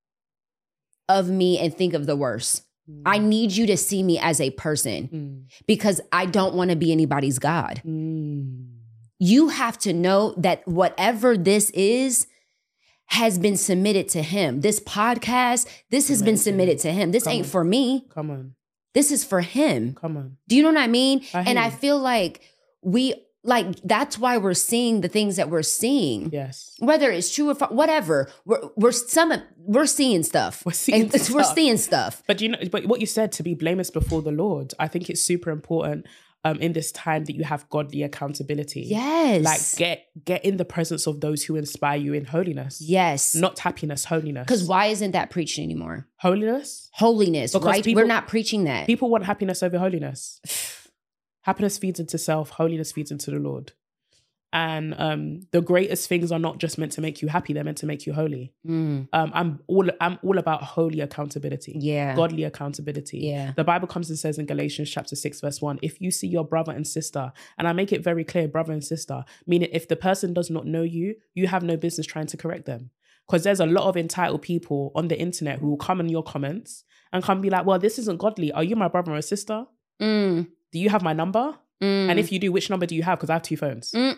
of me and think of the worst. Mm. I need you to see me as a person mm. because I don't want to be anybody's God. Mm. You have to know that whatever this is has been submitted to him. This podcast, this has Amazing. been submitted to him. This Come ain't on. for me. Come on. This is for him. Come on. Do you know what I mean? I and I feel like we Like, that's why we're seeing the things that we're seeing. Yes. Whether it's true or fa- whatever, we're we're some we're seeing stuff. We're seeing and stuff. We're seeing stuff. But you know, but what you said, to be blameless before the Lord, I think it's super important um, in this time that you have godly accountability. Yes. Like get get in the presence of those who inspire you in holiness. Yes. Not happiness, holiness. Because why isn't that preached anymore? Holiness? Holiness, because right? People, we're not preaching that. People want happiness over holiness. Happiness feeds into self. Holiness feeds into the Lord. And um, the greatest things are not just meant to make you happy; they're meant to make you holy. Mm. Um, I'm all I'm all about holy accountability, yeah, godly accountability. Yeah, the Bible comes and says in Galatians chapter six, verse one: if you see your brother and sister, and I make it very clear, brother and sister, meaning if the person does not know you, you have no business trying to correct them. Because there's a lot of entitled people on the internet who will come in your comments and come be like, "Well, this isn't godly. Are you my brother or sister? Mm. Do you have my number? Mm. And if you do, which number do you have? Because I have two phones." Mm.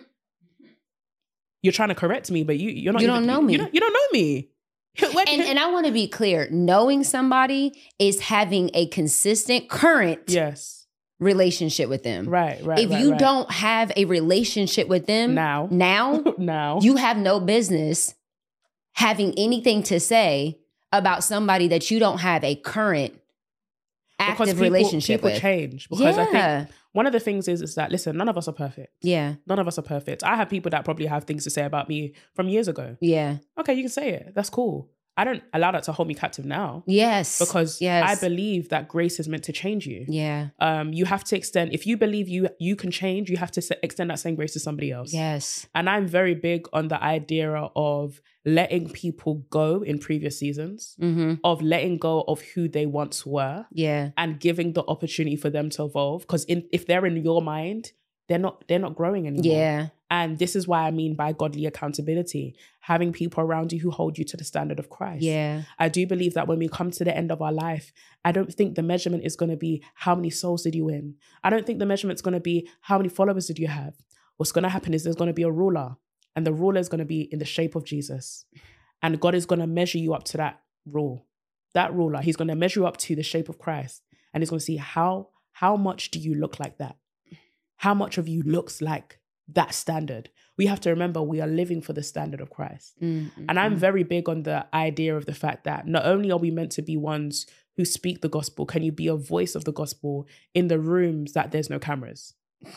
You're trying to correct me, but you, you're not. You even, don't know you, me. You don't, you don't know me. and, and I want to be clear. Knowing somebody is having a consistent, current yes. relationship with them. Right, right, If right, you right. don't have a relationship with them now, now, now, you have no business having anything to say about somebody that you don't have a current active because people, relationship people with. change. Because yeah. I think one of the things is, is that, listen, none of us are perfect. Yeah. None of us are perfect. I have people that probably have things to say about me from years ago. Yeah. Okay, you can say it. That's cool. I don't allow that to hold me captive now. Yes. Because yes. I believe that grace is meant to change you. Yeah. Um, you have to extend, if you believe you you can change, you have to se- extend that same grace to somebody else. Yes. And I'm very big on the idea of letting people go in previous seasons, mm-hmm. of letting go of who they once were. Yeah. And giving the opportunity for them to evolve. Because in, if they're in your mind, they're not they're not growing anymore. Yeah. And this is why I mean by godly accountability, having people around you who hold you to the standard of Christ. Yeah. I do believe that when we come to the end of our life, I don't think the measurement is going to be how many souls did you win. I don't think the measurement's going to be how many followers did you have. What's going to happen is there's going to be a ruler, and the ruler is going to be in the shape of Jesus. And God is going to measure you up to that rule. That ruler, he's going to measure you up to the shape of Christ. And he's going to see how, how much do you look like that? How much of you looks like that standard? We have to remember we are living for the standard of Christ. Mm-hmm. And I'm very big on the idea of the fact that not only are we meant to be ones who speak the gospel, can you be a voice of the gospel in the rooms that there's no cameras?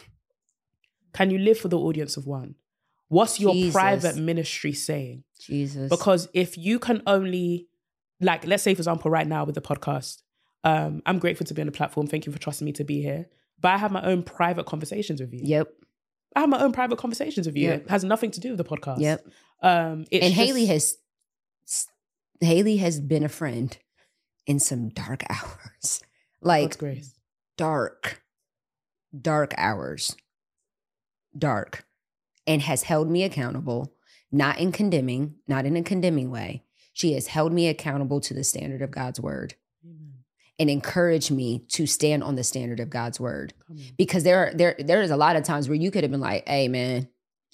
Can you live for the audience of one? What's your Jesus. private ministry saying? Jesus. Because if you can only, like, let's say, for example, right now with the podcast, um, I'm grateful to be on the platform. Thank you for trusting me to be here. But I have my own private conversations with you. Yep. I have my own private conversations with you. Yep. It has nothing to do with the podcast. Yep. Um, it's and just, Haley has Haley has been a friend in some dark hours, like God's grace. dark, dark hours, dark, and has held me accountable, not in condemning, not in a condemning way. She has held me accountable to the standard of God's word. Amen. And encouraged me to stand on the standard of God's word. Because there are there there is a lot of times where you could have been like, hey man,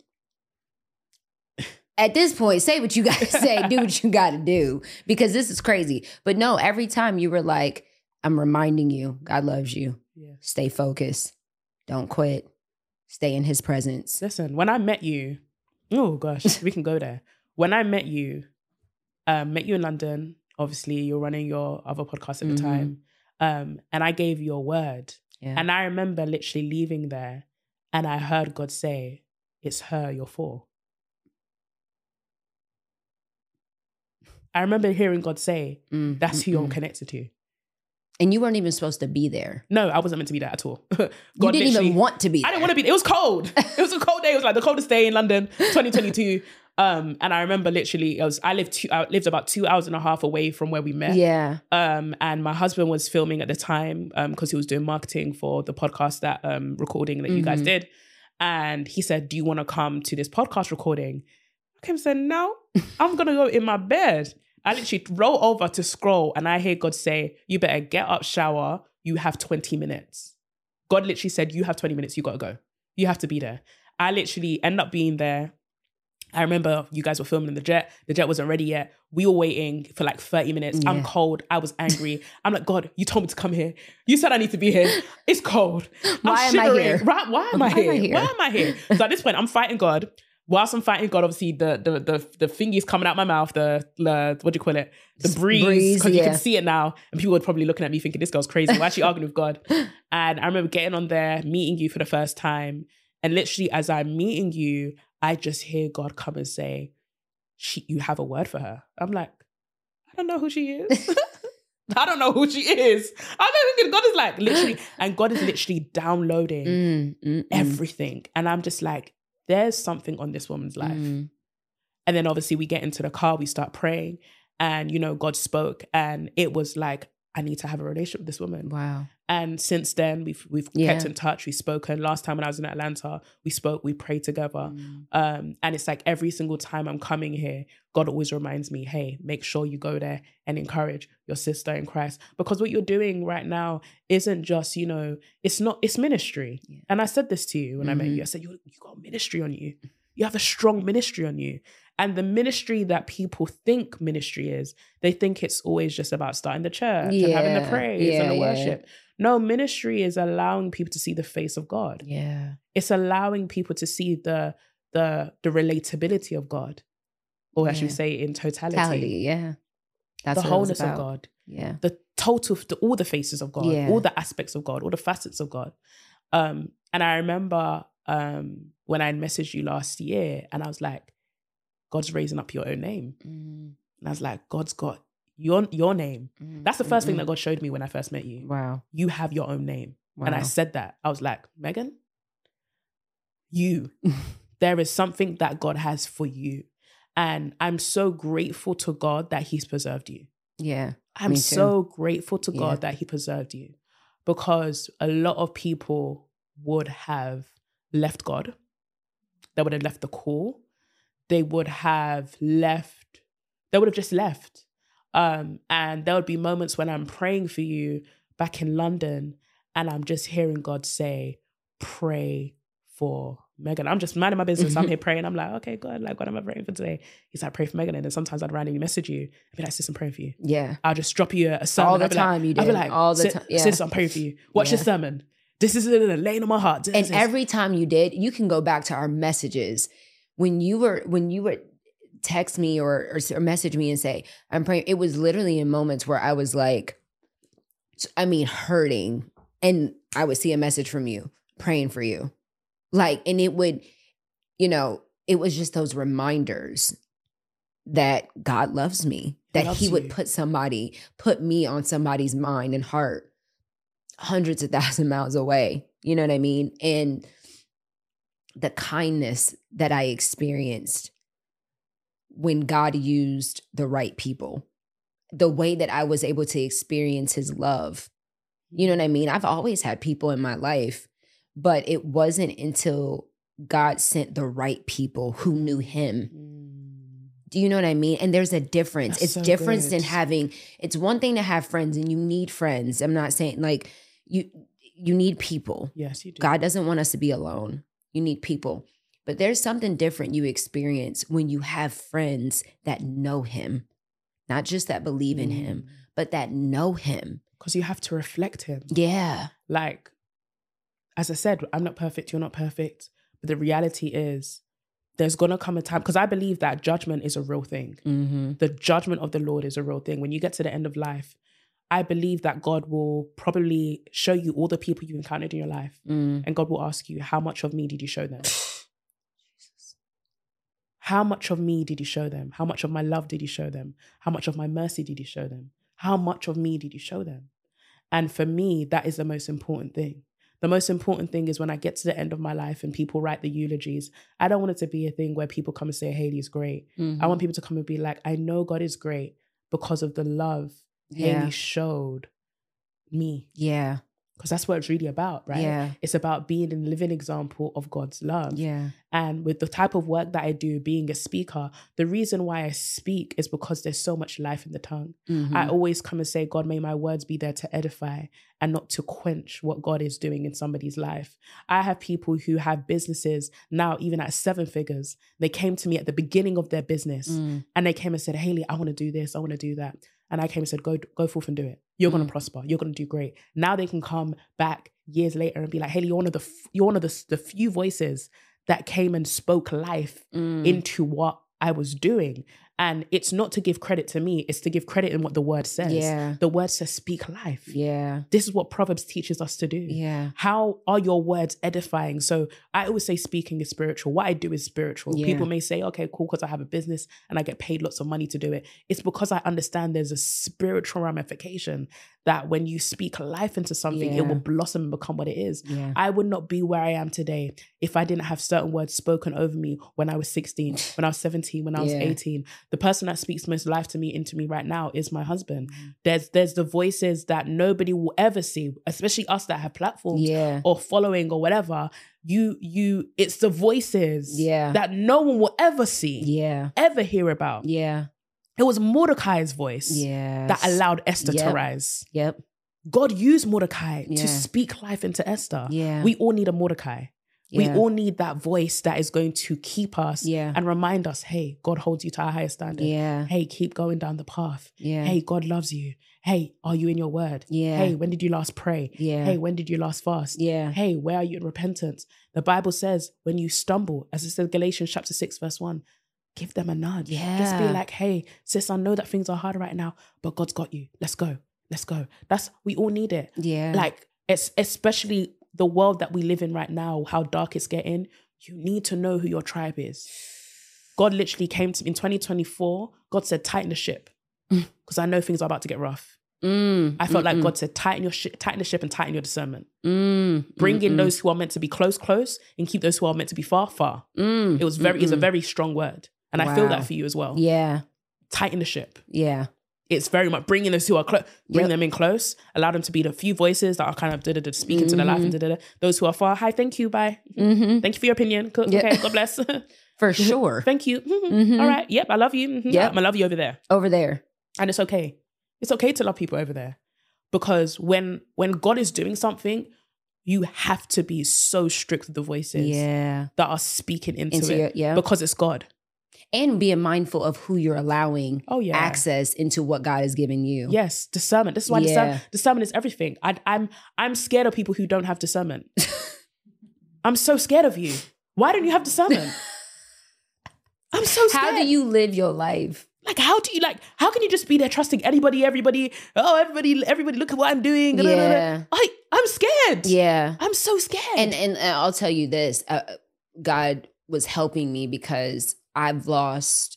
at this point, say what you gotta say, do what you gotta do, because this is crazy. But no, every time you were like, I'm reminding you, God loves you. Yeah. Stay focused. Don't quit. Stay in his presence. Listen, when I met you, oh gosh, we can go there. When I met you, um, met you in London, obviously you're running your other podcast at the Mhm. time. Um, and I gave you a word. Yeah. And I remember literally leaving there and I heard God say, it's her you're for. I remember hearing God say, Mm, that's who mm, you're mm. connected to. And you weren't even supposed to be there. No, I wasn't meant to be there at all. God You didn't literally- even want to be there. I didn't want to be there. It was cold. It was a cold day. It was like the coldest day in London, twenty twenty-two. Um, and I remember literally, it was I lived two, I lived about two hours and a half away from where we met. Yeah. Um, and my husband was filming at the time um, because he was doing marketing for the podcast that um recording that you guys Mhm. did. And he said, "Do you want to come to this podcast recording?" I came and said, "No, I'm gonna go in my bed." I literally roll over to scroll, and I hear God say, "You better get up, shower. You have twenty minutes." God literally said, "You have twenty minutes. You gotta go. You have to be there." I literally end up being there. I remember you guys were filming the jet. The jet wasn't ready yet. We were waiting for like thirty minutes. I'm Yeah. cold. I was angry. I'm like, God, you told me to come here. You said I need to be here. It's cold. Why I'm am I shivering. here? Right? Why am I Why am I here? here? Why am I here? So at this point, I'm fighting God. Whilst I'm fighting God, obviously the the the the thingy's coming out my mouth. The, the what do you call it? The breeze, Breeze, because you yeah. can see it now, and people are probably looking at me thinking this girl's crazy. Why is she arguing with God? And I remember getting on there, meeting you for the first time, and literally as I'm meeting you, I just hear God come and say, "She, you have a word for her." I'm like, I don't know who she is. I don't know who she is. I'm thinking God is like literally, and God is literally downloading Mm, mm, mm. everything, and I'm just like, there's something on this woman's life. Mm. And then obviously we get into the car, we start praying, and you know, God spoke, and it was like, I need to have a relationship with this woman. Wow. And since then, we've we've Yeah. kept in touch, we've spoken. Last time when I was in Atlanta, we spoke, we prayed together. Mm. Um, and it's like every single time I'm coming here, God always reminds me, hey, make sure you go there and encourage your sister in Christ. Because what you're doing right now isn't just, you know, it's not, it's ministry. Yeah. And I said this to you when I met Mhm. you. I said, you, you got ministry on you. You have a strong ministry on you. And the ministry that people think ministry is, they think it's always just about starting the church and having the Yeah. praise Yeah, and the yeah. worship. No, ministry is allowing people to see the face of God. Yeah. It's allowing people to see the the the relatability of God, or as you Yeah. say, in totality, Totality. Yeah. That's the what it was wholeness of about. God, Yeah. the total, the, all the faces of God, Yeah. all the aspects of God, all the facets of God. Um, and I remember um, when I messaged you last year, and I was like, God's raising up your own name, Mm, and I was like, God's got your your name. mm, That's the first thing mm, that God showed me when I first met you. mm. Wow. You have your own name. Wow. And I said that. I was like, Megan, you, there is something that God has for you. And I'm so grateful to God that he's preserved you. Yeah. I'm Me too. so grateful to God Yeah. that he preserved you, because a lot of people would have left God. They would have left the call. They would have left, they would have just left. Um, and there would be moments when I'm praying for you back in London, and I'm just hearing God say, pray for Megan. I'm just minding my business. I'm here praying. I'm like, okay, God, like, what am I praying for today? He's like, pray for Megan. And then sometimes I'd randomly message you and be like, sis, I'm praying for you. Yeah. I'll just drop you a, a sermon. All the I'll be like- time you I'll be did. like, All the "Sis- time. Yeah. Sis, I'm praying for you. Watch Yeah. this sermon. This is laying on my heart. This And is- every time you did, you can go back to our messages. When you were, when you would text me or, or, or message me and say, I'm praying, it was literally in moments where I was like, I mean, hurting. And I would see a message from you, praying for you. Like, and it would, you know, it was just those reminders that God loves me, that loves he would you. put somebody, put me on somebody's mind and heart hundreds of thousand miles away. You know what I mean? And the kindness that I experienced when God used the right people, the way that I was able to experience his love. You know what I mean? I've always had people in my life, but it wasn't until God sent the right people who knew him. Do you know what I mean? And there's a difference. That's it's so different good. than having, it's one thing to have friends and you need friends. I'm not saying like you, you need people. Yes, you do. God doesn't want us to be alone. You need people. But there's something different you experience when you have friends that know him, not just that believe in him, but that know him. Because you have to reflect him. Yeah. Like, as I said, I'm not perfect, you're not perfect. But the reality is, there's going to come a time, because I believe that judgment is a real thing. Mm-hmm. The judgment of the Lord is a real thing. When you get to the end of life, I believe that God will probably show you all the people you encountered in your life. Mm. And God will ask you, how much of me did you show them? How much of me did you show them? How much of my love did you show them? How much of my mercy did you show them? How much of me did you show them? And for me, that is the most important thing. The most important thing is when I get to the end of my life and people write the eulogies, I don't want it to be a thing where people come and say, Hayley's great. Mm-hmm. I want people to come and be like, I know God is great because of the love Yeah. Hayley showed me. Yeah. Because that's what it's really about, right? Yeah. It's about being a living example of God's love. Yeah. And with the type of work that I do, being a speaker, the reason why I speak is because there's so much life in the tongue. Mm-hmm. I always come and say, God, may my words be there to edify and not to quench what God is doing in somebody's life. I have people who have businesses now, even at seven figures. They came to me at the beginning of their business Mm. and they came and said, Hayley, I want to do this. I want to do that. And I came and said, go, go forth and do it. You're going to prosper. You're going to do great. Now they can come back years later and be like, Hayley, you're one of the, you're one of the, the few voices that came and spoke life Mm. into what I was doing. And it's not to give credit to me. It's to give credit in what the word says. Yeah. The word says speak life. Yeah. This is what Proverbs teaches us to do. Yeah. How are your words edifying? So I always say speaking is spiritual. What I do is spiritual. Yeah. People may say, okay, cool, because I have a business and I get paid lots of money to do it. It's because I understand there's a spiritual ramification that when you speak life into something, Yeah. it will blossom and become what it is. Yeah. I would not be where I am today if I didn't have certain words spoken over me when I was sixteen, when I was seventeen, when I was Yeah. eighteen. The person that speaks most life to me, into me right now is my husband. Mm-hmm. There's there's the voices that nobody will ever see, especially us that have platforms Yeah. or following or whatever. You, you, it's the voices Yeah. that no one will ever see, Yeah. ever hear about. Yeah. It was Mordecai's voice Yeah. that allowed Esther to Yep. rise. Yep. God used Mordecai Yeah. to speak life into Esther. Yeah. We all need a Mordecai. We Yeah. all need that voice that is going to keep us Yeah. and remind us, hey, God holds you to a higher standard. Yeah. Hey, keep going down the path. Yeah. Hey, God loves you. Hey, are you in your word? Yeah. Hey, when did you last pray? Yeah. Hey, when did you last fast? Yeah. Hey, where are you in repentance? The Bible says when you stumble, as it says Galatians chapter six, verse one, give them a nudge. Just be Yeah. like, hey, sis, I know that things are hard right now, but God's got you. Let's go. Let's go. That's, we all need it. Yeah. Like, it's especially the world that we live in right now, how dark it's getting. You need to know who your tribe is. God literally came to me in twenty twenty-four. God said, tighten the ship. Because I know things are about to get rough. Mm. I felt like Mm-mm. God said, tighten your shi tighten the ship and tighten your discernment. Mm. Bring in Mm-mm. those who are meant to be close, close, and keep those who are meant to be far, far. Mm. It was very, it's a Mm-mm. very strong word. And I feel Wow. that for you as well. Yeah. Tighten the ship. Yeah. It's very much bringing those who are close, bring Yep. them in close, allow them to be the few voices that are kind of da-da-da, speaking to their life and Mhm. da-da-da. Those who are far, hi, thank you, bye. Mm-hmm. Thank you for your opinion. Co- Yeah. Okay, God bless. For sure. Thank you. Mhm. Mhm. All right. Yep, I love you. Mhm. Yep. I'm gonna love you over there. Over there. And it's okay. It's okay to love people over there. Because when when God is doing something, you have to be so strict with the voices Yeah. that are speaking into, Into it. your- yeah. Because it's God. And being mindful of who you're allowing Oh, yeah. access into what God is giving you. Yes, discernment. This is why Yeah. discernment, discernment is everything. I, I'm I'm scared of people who don't have discernment. I'm so scared of you. Why don't you have discernment? I'm so scared. How do you live your life? Like, how do you, like, how can you just be there trusting anybody, everybody, oh, everybody, everybody, look at what I'm doing. da, da, da, da. Yeah. I, I'm scared. Yeah. I'm so scared. And and uh, I'll tell you this, uh, God was helping me because I've lost,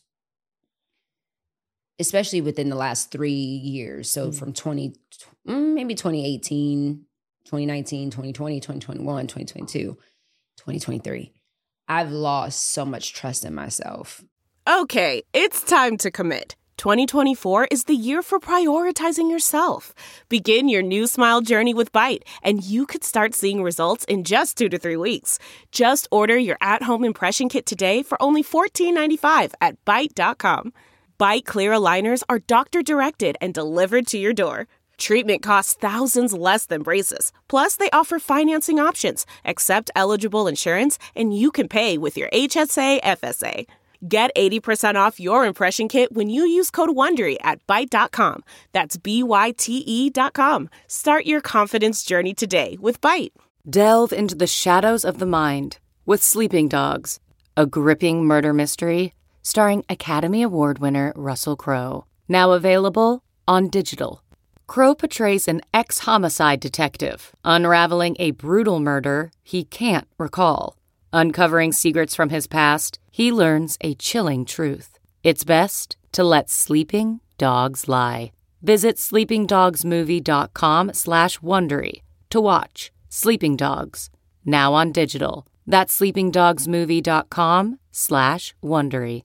especially within the last three years. So Mm. from twenty, mm, maybe twenty eighteen, twenty nineteen, twenty twenty, twenty twenty-one, twenty twenty-two, twenty twenty-three. I've lost so much trust in myself. Okay, it's time to commit. twenty twenty-four is the year for prioritizing yourself. Begin your new smile journey with Byte, and you could start seeing results in just two to three weeks. Just order your at-home impression kit today for only fourteen ninety-five at byte dot com. Byte Clear aligners are doctor-directed and delivered to your door. Treatment costs thousands less than braces. Plus, they offer financing options, accept eligible insurance, and you can pay with your H S A F S A. Get eighty percent off your impression kit when you use code WONDERY at byte dot com. That's B Y T E dot com. Start your confidence journey today with Byte. Delve into the shadows of the mind with Sleeping Dogs, a gripping murder mystery starring Academy Award winner Russell Crowe. Now available on digital. Crowe portrays an ex-homicide detective unraveling a brutal murder he can't recall. Uncovering secrets from his past, he learns a chilling truth. It's best to let sleeping dogs lie. Visit sleepingdogsmovie.com slash Wondery to watch Sleeping Dogs, now on digital. That's sleepingdogsmovie.com slash Wondery.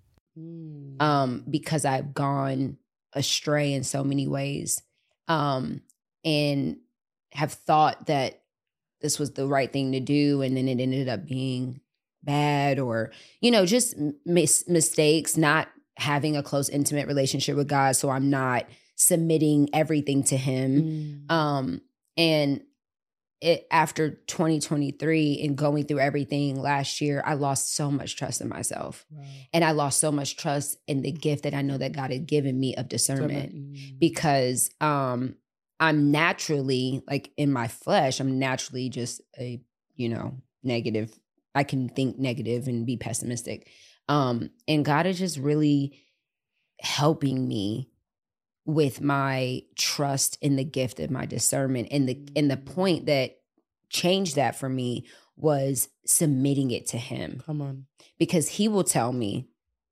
Um, because I've gone astray in so many ways, um, and have thought that this was the right thing to do, and then it ended up being bad, or, you know, just mis- mistakes, not having a close, intimate relationship with God, so I'm not submitting everything to him. Mm. Um, and it, after twenty twenty-three and going through everything last year, I lost so much trust in myself. Wow. And I lost so much trust in the gift that I know that God had given me of discernment, mm. because um, I'm naturally, like in my flesh, I'm naturally just a, you know, negative. I can think negative and be pessimistic. Um, and God is just really helping me with my trust in the gift of my discernment. And the and the point that changed that for me was submitting it to him. Come on. Because he will tell me,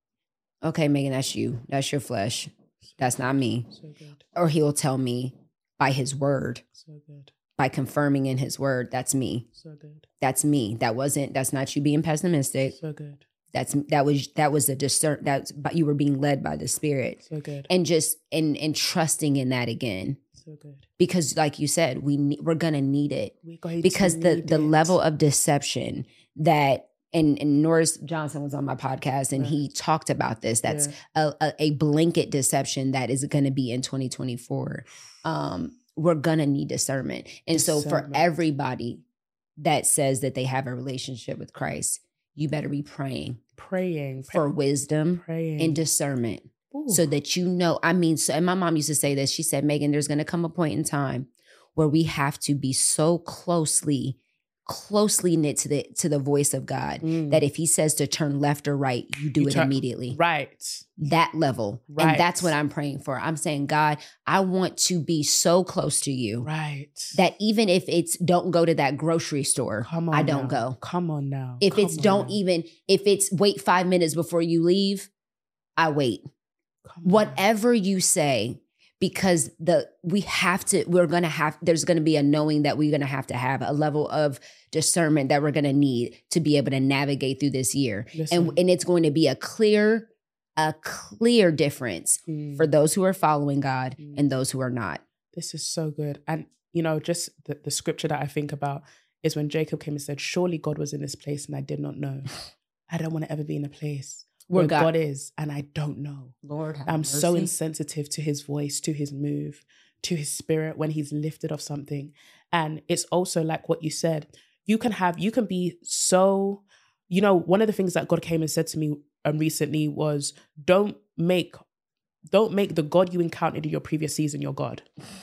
okay, Megan, that's you. That's your flesh. That's not me. So good. Or he'll tell me by his word. So good. By confirming in his word, that's me. So good. That's me. That wasn't, that's not you being pessimistic. So good. That's, that was, that was a discern, that's, but you were being led by the Spirit. So good. And just, and, and trusting in that again. So good. Because like you said, we, ne- we're going to need it. We're going because to the, need the it. level of deception that, and, and Norris Johnson was on my podcast and right. he talked about this. That's yeah. a, a, a blanket deception that is going to be in twenty twenty-four. Um, we're going to need discernment. And discernment. So for everybody that says that they have a relationship with Christ, you better be praying. Praying. For praying, wisdom praying. And discernment. Ooh. So that you know, I mean, so, and my mom used to say this. She said, Megan, there's going to come a point in time where we have to be so closely closely knit to the to the voice of God mm. that if he says to turn left or right, you do you it turn, immediately. Right. That level. Right. And that's what I'm praying for. I'm saying, God, I want to be so close to you. Right. That even if it's don't go to that grocery store, Come on I don't now. go. Come on now. If Come it's don't now. even, if it's wait five minutes before you leave, I wait. Come Whatever on. You say, because the we have to, we're going to have, there's going to be a knowing that we're going to have to have a level of discernment that we're going to need to be able to navigate through this year. Listen. And and it's going to be a clear, a clear difference mm. for those who are following God mm. and those who are not. This is so good. And, you know, just the, the scripture that I think about is when Jacob came and said, surely God was in this place and I did not know. I don't want to ever be in a place where, where God, God is and I don't know. Lord, have I'm mercy. So insensitive to his voice, to his move, to his spirit when he's lifted off something. And it's also like what you said, you can have, you can be so, you know, one of the things that God came and said to me um, recently was don't make, don't make the God you encountered in your previous season your God.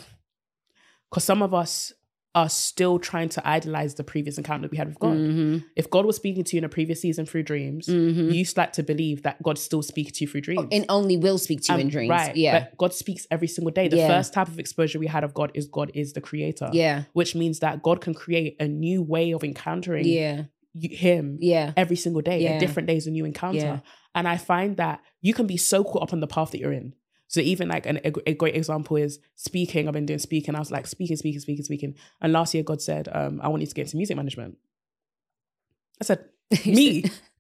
Because some of us are still trying to idolize the previous encounter we had with God. Mm-hmm. If God was speaking to you in a previous season through dreams, mm-hmm. you used like to believe that God still speaks to you through dreams. And only will speak to you um, in dreams. Right. Yeah. But God speaks every single day. The yeah. first type of exposure we had of God is God is the creator. Yeah. Which means that God can create a new way of encountering yeah. you, him yeah. every single day. Yeah. And different days a new encounter. Yeah. And I find that you can be so caught up on the path that you're in. So even like an, a, a great example is speaking. I've been doing speaking. I was like speaking, speaking, speaking, speaking. And last year God said, um, I want you to get into music management. I said, me?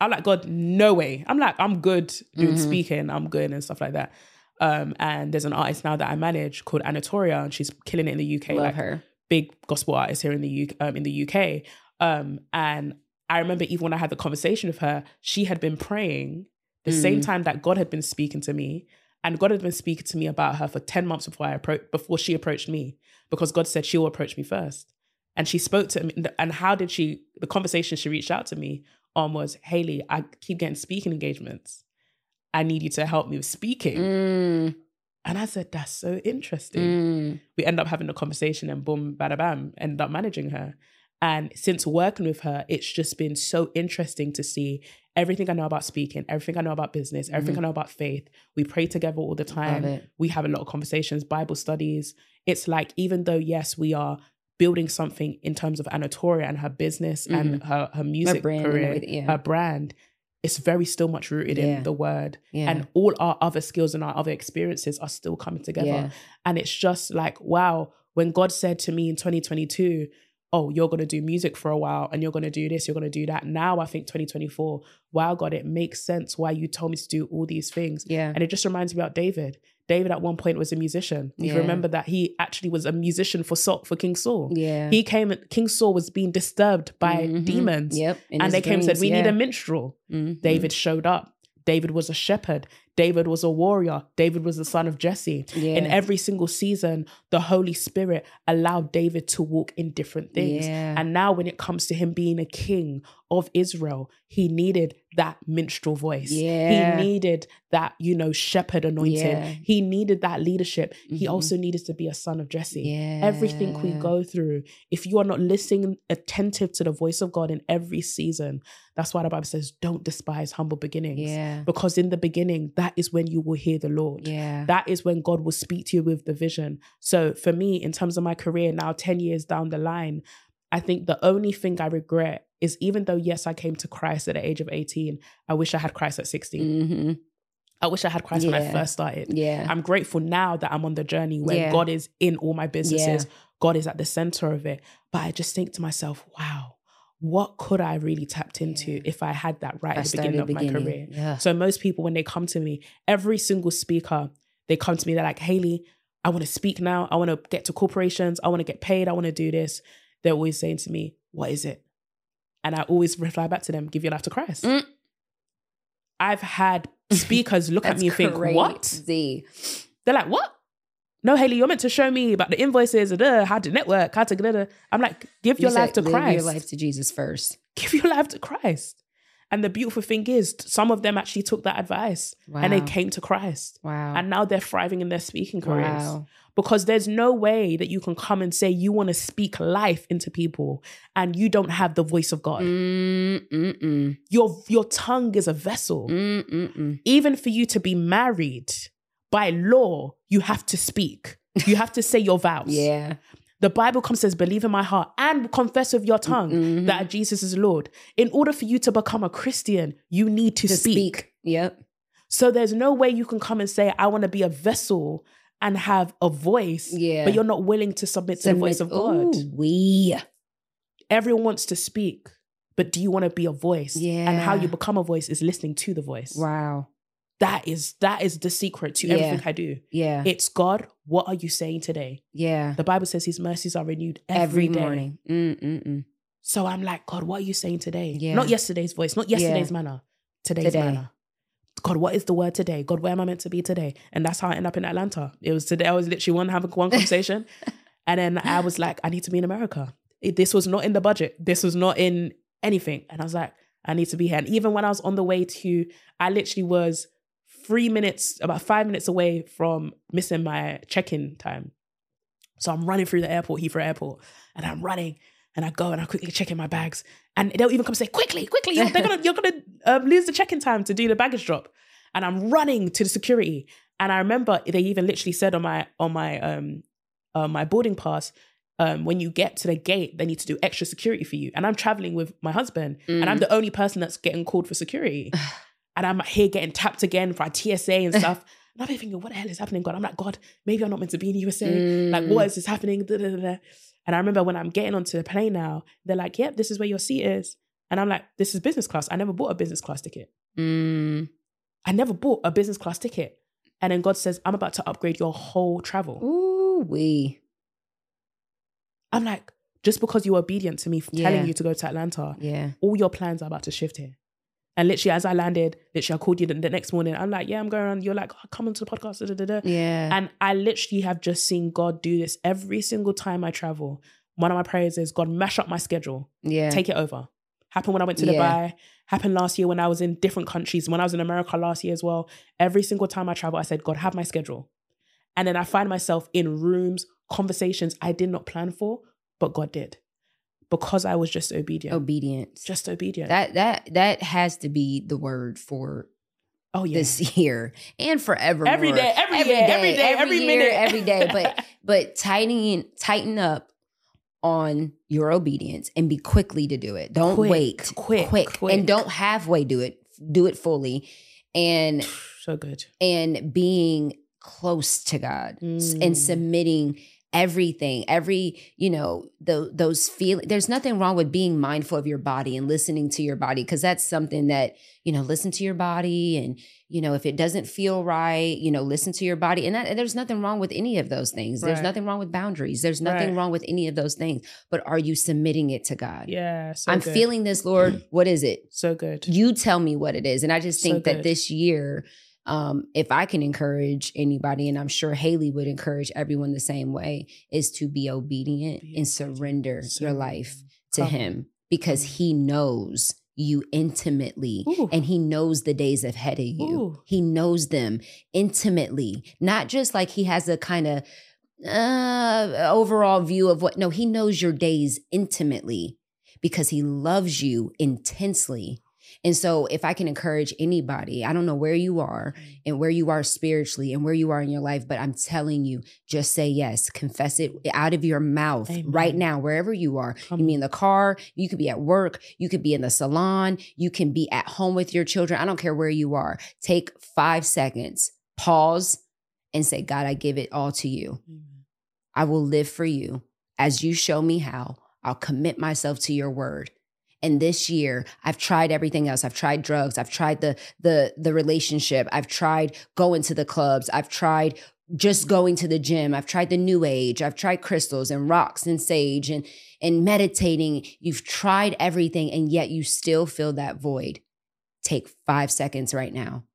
I'm like, God, no way. I'm like, I'm good doing Mhm. speaking. I'm good and stuff like that. Um, and there's an artist now that I manage called Anatoria, and she's killing it in the U K. Love like her. big gospel artist here in the U K. Um, in the U K. Um, and I remember even when I had the conversation with her, she had been praying the Mm. same time that God had been speaking to me, and God had been speaking to me about her for ten months before I appro- before she approached me, because God said she'll approach me first. And she spoke to me. And how did she? The conversation she reached out to me on was, Hayley, I keep getting speaking engagements. I need you to help me with speaking. Mm. And I said, that's so interesting. Mm. We end up having a conversation and boom, bada bam, end up managing her. And since working with her, it's just been so interesting to see everything I know about speaking, everything I know about business, everything Mm-hmm. I know about faith. We pray together all the time. Love it. We have a lot of conversations, Bible studies. It's like, even though, yes, we are building something in terms of Anatoria and her business and Mhm. her, her music brand and career, everything, yeah. her brand, it's very still much rooted Yeah. in the word. Yeah. And all our other skills and our other experiences are still coming together. Yeah. And it's just like, wow, when God said to me in twenty twenty-two, oh, you're going to do music for a while and you're going to do this, you're going to do that. Now I think twenty twenty-four, wow, God, it makes sense why you told me to do all these things. Yeah. And it just reminds me about David. David at one point was a musician. You Yeah. remember that he actually was a musician for Saul, for King Saul. Yeah. He came, King Saul was being disturbed by Mhm. demons. Yep. In And his they came and said, dreams, we need yeah. a minstrel. Mhm. David showed up. David was a shepherd. David was a warrior. David was the son of Jesse. Yeah. In every single season, the Holy Spirit allowed David to walk in different things. Yeah. And now when it comes to him being a king of Israel, he needed that minstrel voice. Yeah. He needed that, you know, shepherd anointing. Yeah. He needed that leadership. He Mhm. also needed to be a son of Jesse. Yeah. Everything we go through, if you are not listening attentive to the voice of God in every season, that's why the Bible says, don't despise humble beginnings. Yeah. Because in the beginning, that is when you will hear the Lord. Yeah. That is when God will speak to you with the vision. So for me, in terms of my career now, ten years down the line, I think the only thing I regret is, even though, yes, I came to Christ at the age of eighteen, I wish I had Christ at sixteen. Mm-hmm. I wish I had Christ when I Yeah. first started. Yeah. I'm grateful now that I'm on the journey where Yeah. God is in all my businesses. Yeah. God is at the center of it. But I just think to myself, wow, what could I really tapped into Yeah. if I had that right I at the beginning of started my beginning. career? Yeah. So most people, when they come to me, every single speaker, they come to me, they're like, Hayley, I want to speak now. I want to get to corporations. I want to get paid. I want to do this. They're always saying to me, what is it? And I always reply back to them, give your life to Christ. Mm. I've had speakers look at That's me and think, what? crazy. They're like, what? No, Hayley, you're meant to show me about the invoices, uh, how to network, how to... Blah, blah. I'm like, give You your life said to live Christ. your life to Jesus first. Give your life to Christ. And the beautiful thing is, some of them actually took that advice and they Wow. came to Christ. Wow. And now they're thriving in their speaking careers. Wow. Because there's no way that you can come and say you want to speak life into people and you don't have the voice of God. Mm-mm-mm. Your, your tongue is a vessel. Mm-mm-mm. Even for you to be married, by law, you have to speak. You have to say your vows. Yeah. The Bible comes says, believe in my heart and confess with your tongue Mhm. that Jesus is Lord. In order for you to become a Christian, you need to, To speak. speak. Yep. So there's no way you can come and say, I want to be a vessel and have a voice, Yeah. but you're not willing to submit to the voice of God. Ooh, we. Everyone wants to speak, but do you want to be a voice? And how Yeah. you become a voice is listening to the voice. Wow. That is that is the secret to Yeah. everything I do. Yeah. It's God, what are you saying today? yeah. The Bible says his mercies are renewed Every every day. morning. Mm-mm-mm. So I'm like, God, what are you saying today? Yeah. Not yesterday's voice, not yesterday's Yeah. manner, today's Today. manner. God, what is the word today? God, where am I meant to be today? And that's how I end up in Atlanta. It was today, I was literally one having one conversation. And then I was like, I need to be in America. It- this was not in the budget. This was not in anything. And I was like, I need to be here. And even when I was on the way to, I literally was three minutes, about five minutes away from missing my check-in time. So I'm running through the airport, Heathrow Airport, and I'm running and I go and I quickly check in my bags. And they'll even come say, quickly, quickly, you're, they're gonna, you're gonna um, lose the check-in time to do the baggage drop. And I'm running to the security. And I remember they even literally said on my on my um uh, my boarding pass, um, when you get to the gate, they need to do extra security for you. And I'm traveling with my husband, and I'm the only person that's getting called for security. And I'm here getting tapped again for T S A and stuff. And I've been thinking, what the hell is happening, God? I'm like, God, maybe I'm not meant to be in the U S A. Mm. Like, what is this happening? Da, da, da, da. And I remember when I'm getting onto the plane now, they're like, yep, this is where your seat is. And I'm like, this is business class. I never bought a business class ticket. Mm. I never bought a business class ticket. And then God says, I'm about to upgrade your whole travel. Ooh, wee. I'm like, just because you're obedient to me Yeah. telling you to go to Atlanta, Yeah. all your plans are about to shift here. And literally, as I landed, literally, I called you the, the next morning. I'm like, yeah, I'm going on. You're like, oh, come onto the podcast. Da, da, da, da. Yeah. And I literally have just seen God do this every single time I travel. One of my prayers is, God, mash up my schedule. Yeah. Take it over. Happened when I went to Yeah. Dubai. Happened last year when I was in different countries. When I was in America last year as well. Every single time I travel, I said, God, have my schedule. And then I find myself in rooms, conversations I did not plan for, but God did. Because I was just obedient. Obedience. Just obedient. That that that has to be the word for oh yeah. this year and forever. Every day, every year, every day, every year, minute. every day. But but tightening tighten up on your obedience and be quickly to do it. Don't Quick, wait. quick, quick. quick. And don't halfway do it. Do it fully. And so good. and being close to God Mm. and submitting everything, every, you know, the, those feelings. There's nothing wrong with being mindful of your body and listening to your body, because that's something that, you know, listen to your body. And, you know, if it doesn't feel right, you know, listen to your body. And, that, and there's nothing wrong with any of those things. There's Right. nothing wrong with boundaries. There's nothing Right. wrong with any of those things. But are you submitting it to God? Yeah. So I'm good. feeling this, Lord. What is it? So good. You tell me what it is. And I just So think that good. this year, um, if I can encourage anybody, and I'm sure Haley would encourage everyone the same way, is to be obedient Be and obedient. surrender your Surrender. life to Come on. him, because he knows you intimately Ooh. and he knows the days ahead of you. Ooh. He knows them intimately, not just like he has a kind of uh, overall view of what, no, he knows your days intimately because he loves you intensely. And so if I can encourage anybody, I don't know where you are and where you are spiritually and where you are in your life, but I'm telling you, just say yes, confess it out of your mouth. Amen. Right now, wherever you are. Come You can be on. in the car, you could be at work, you could be in the salon, you can be at home with your children. I don't care where you are. Take five seconds, pause, and say, God, I give it all to you. I will live for you as you show me how. I'll commit myself to your word. And this year, I've tried everything else. I've tried drugs. I've tried the the the relationship. I've tried going to the clubs. I've tried just going to the gym. I've tried the new age. I've tried crystals and rocks and sage and and meditating. You've tried everything, and yet you still feel that void. Take five seconds right now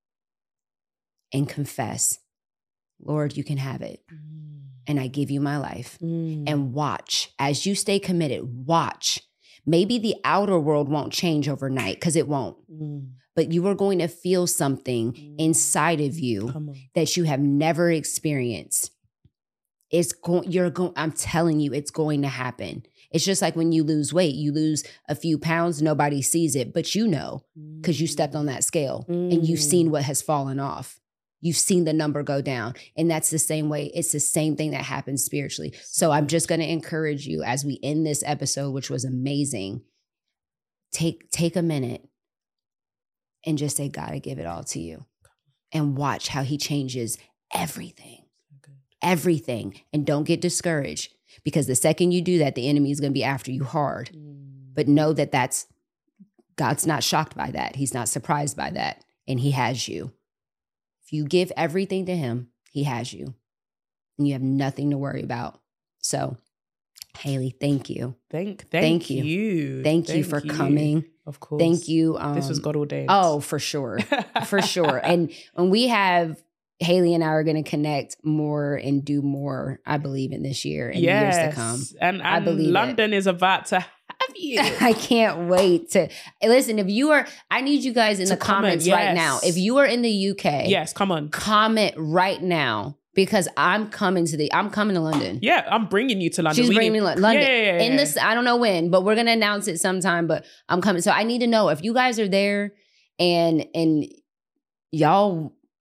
and confess, Lord, you can have it. And I give you my life. Mm. And watch as you stay committed. Watch. Maybe the outer world won't change overnight, because it won't. Mm. But you are going to feel something Mm. inside of you Come on. that you have never experienced. It's going, you're going, I'm telling you, it's going to happen. It's just like when you lose weight, you lose a few pounds, nobody sees it, but you know, because you stepped on that scale and you've seen what has fallen off. You've seen the number go down. And that's the same way. It's the same thing that happens spiritually. So I'm just going to encourage you as we end this episode, which was amazing. Take, take a minute and just say, God, I give it all to you. And watch how he changes everything. Everything. And don't get discouraged, because the second you do that, the enemy is going to be after you hard. But know that that's, God's not shocked by that. He's not surprised by that. And he has you. If you give everything to him, he has you. And you have nothing to worry about. So, Haley, thank you. Thank, thank, Thank you. you. Thank, you for coming. Of course. Thank you. Um, This was God ordained. Oh, for sure. For sure. And when we have, Haley and I are going to connect more and do more, I believe, in this year and yes. years to come. And, and I believe London is about to have you. I can't wait to listen. If you are, I need you guys in To the comments comment, right yes. now. If you are in the U K, Yes, come on. comment right now, because I'm coming to the, I'm coming to London. Yeah, I'm bringing you to London. She's We bringing need- me to London. Yeah, yeah, yeah, In yeah. this, I don't know when, but we're gonna announce it sometime. But I'm coming, so I need to know if you guys are there, and and y'all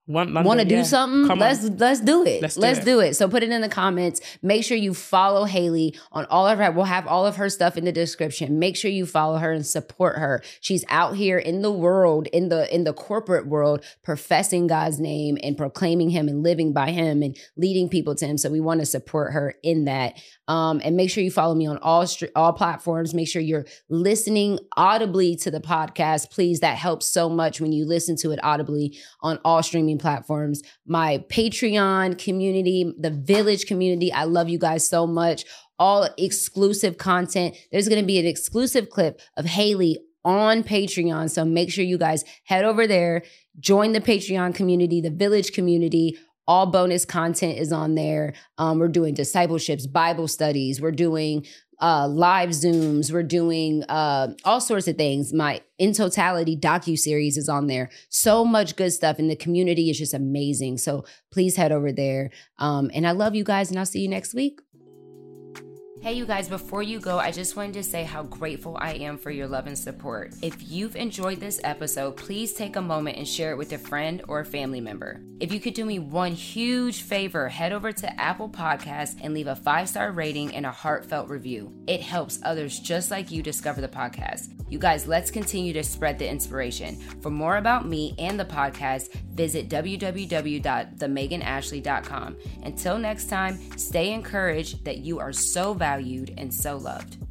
Want Want to do yeah. something? Come let's on. let's do it. Let's, do, let's it. do it. So put it in the comments. Make sure you follow Haley on all of her. We'll have all of her stuff in the description. Make sure you follow her and support her. She's out here in the world, in the in the corporate world, professing God's name and proclaiming Him and living by Him and leading people to Him. So we want to support her in that. Um, and make sure you follow me on all str- all platforms. Make sure you're listening audibly to the podcast. Please, that helps so much when you listen to it audibly on all streaming platforms. My Patreon community, the Village community, I love you guys so much. All exclusive content. There's going to be an exclusive clip of Haley on Patreon. So make sure you guys head over there, join the Patreon community, the Village community. All bonus content is on there. Um, we're doing discipleships, Bible studies. We're doing uh, live Zooms. We're doing uh, all sorts of things. My In Totality docuseries is on there. So much good stuff. And the community is just amazing. So please head over there. Um, and I love you guys, and I'll see you next week. Hey, you guys, before you go, I just wanted to say how grateful I am for your love and support. If you've enjoyed this episode, please take a moment and share it with a friend or a family member. If you could do me one huge favor, head over to Apple Podcasts and leave a five-star rating and a heartfelt review. It helps others just like you discover the podcast. You guys, let's continue to spread the inspiration. For more about me and the podcast, visit w w w dot the megan ashley dot com. Until next time, stay encouraged that you are so valued and so loved.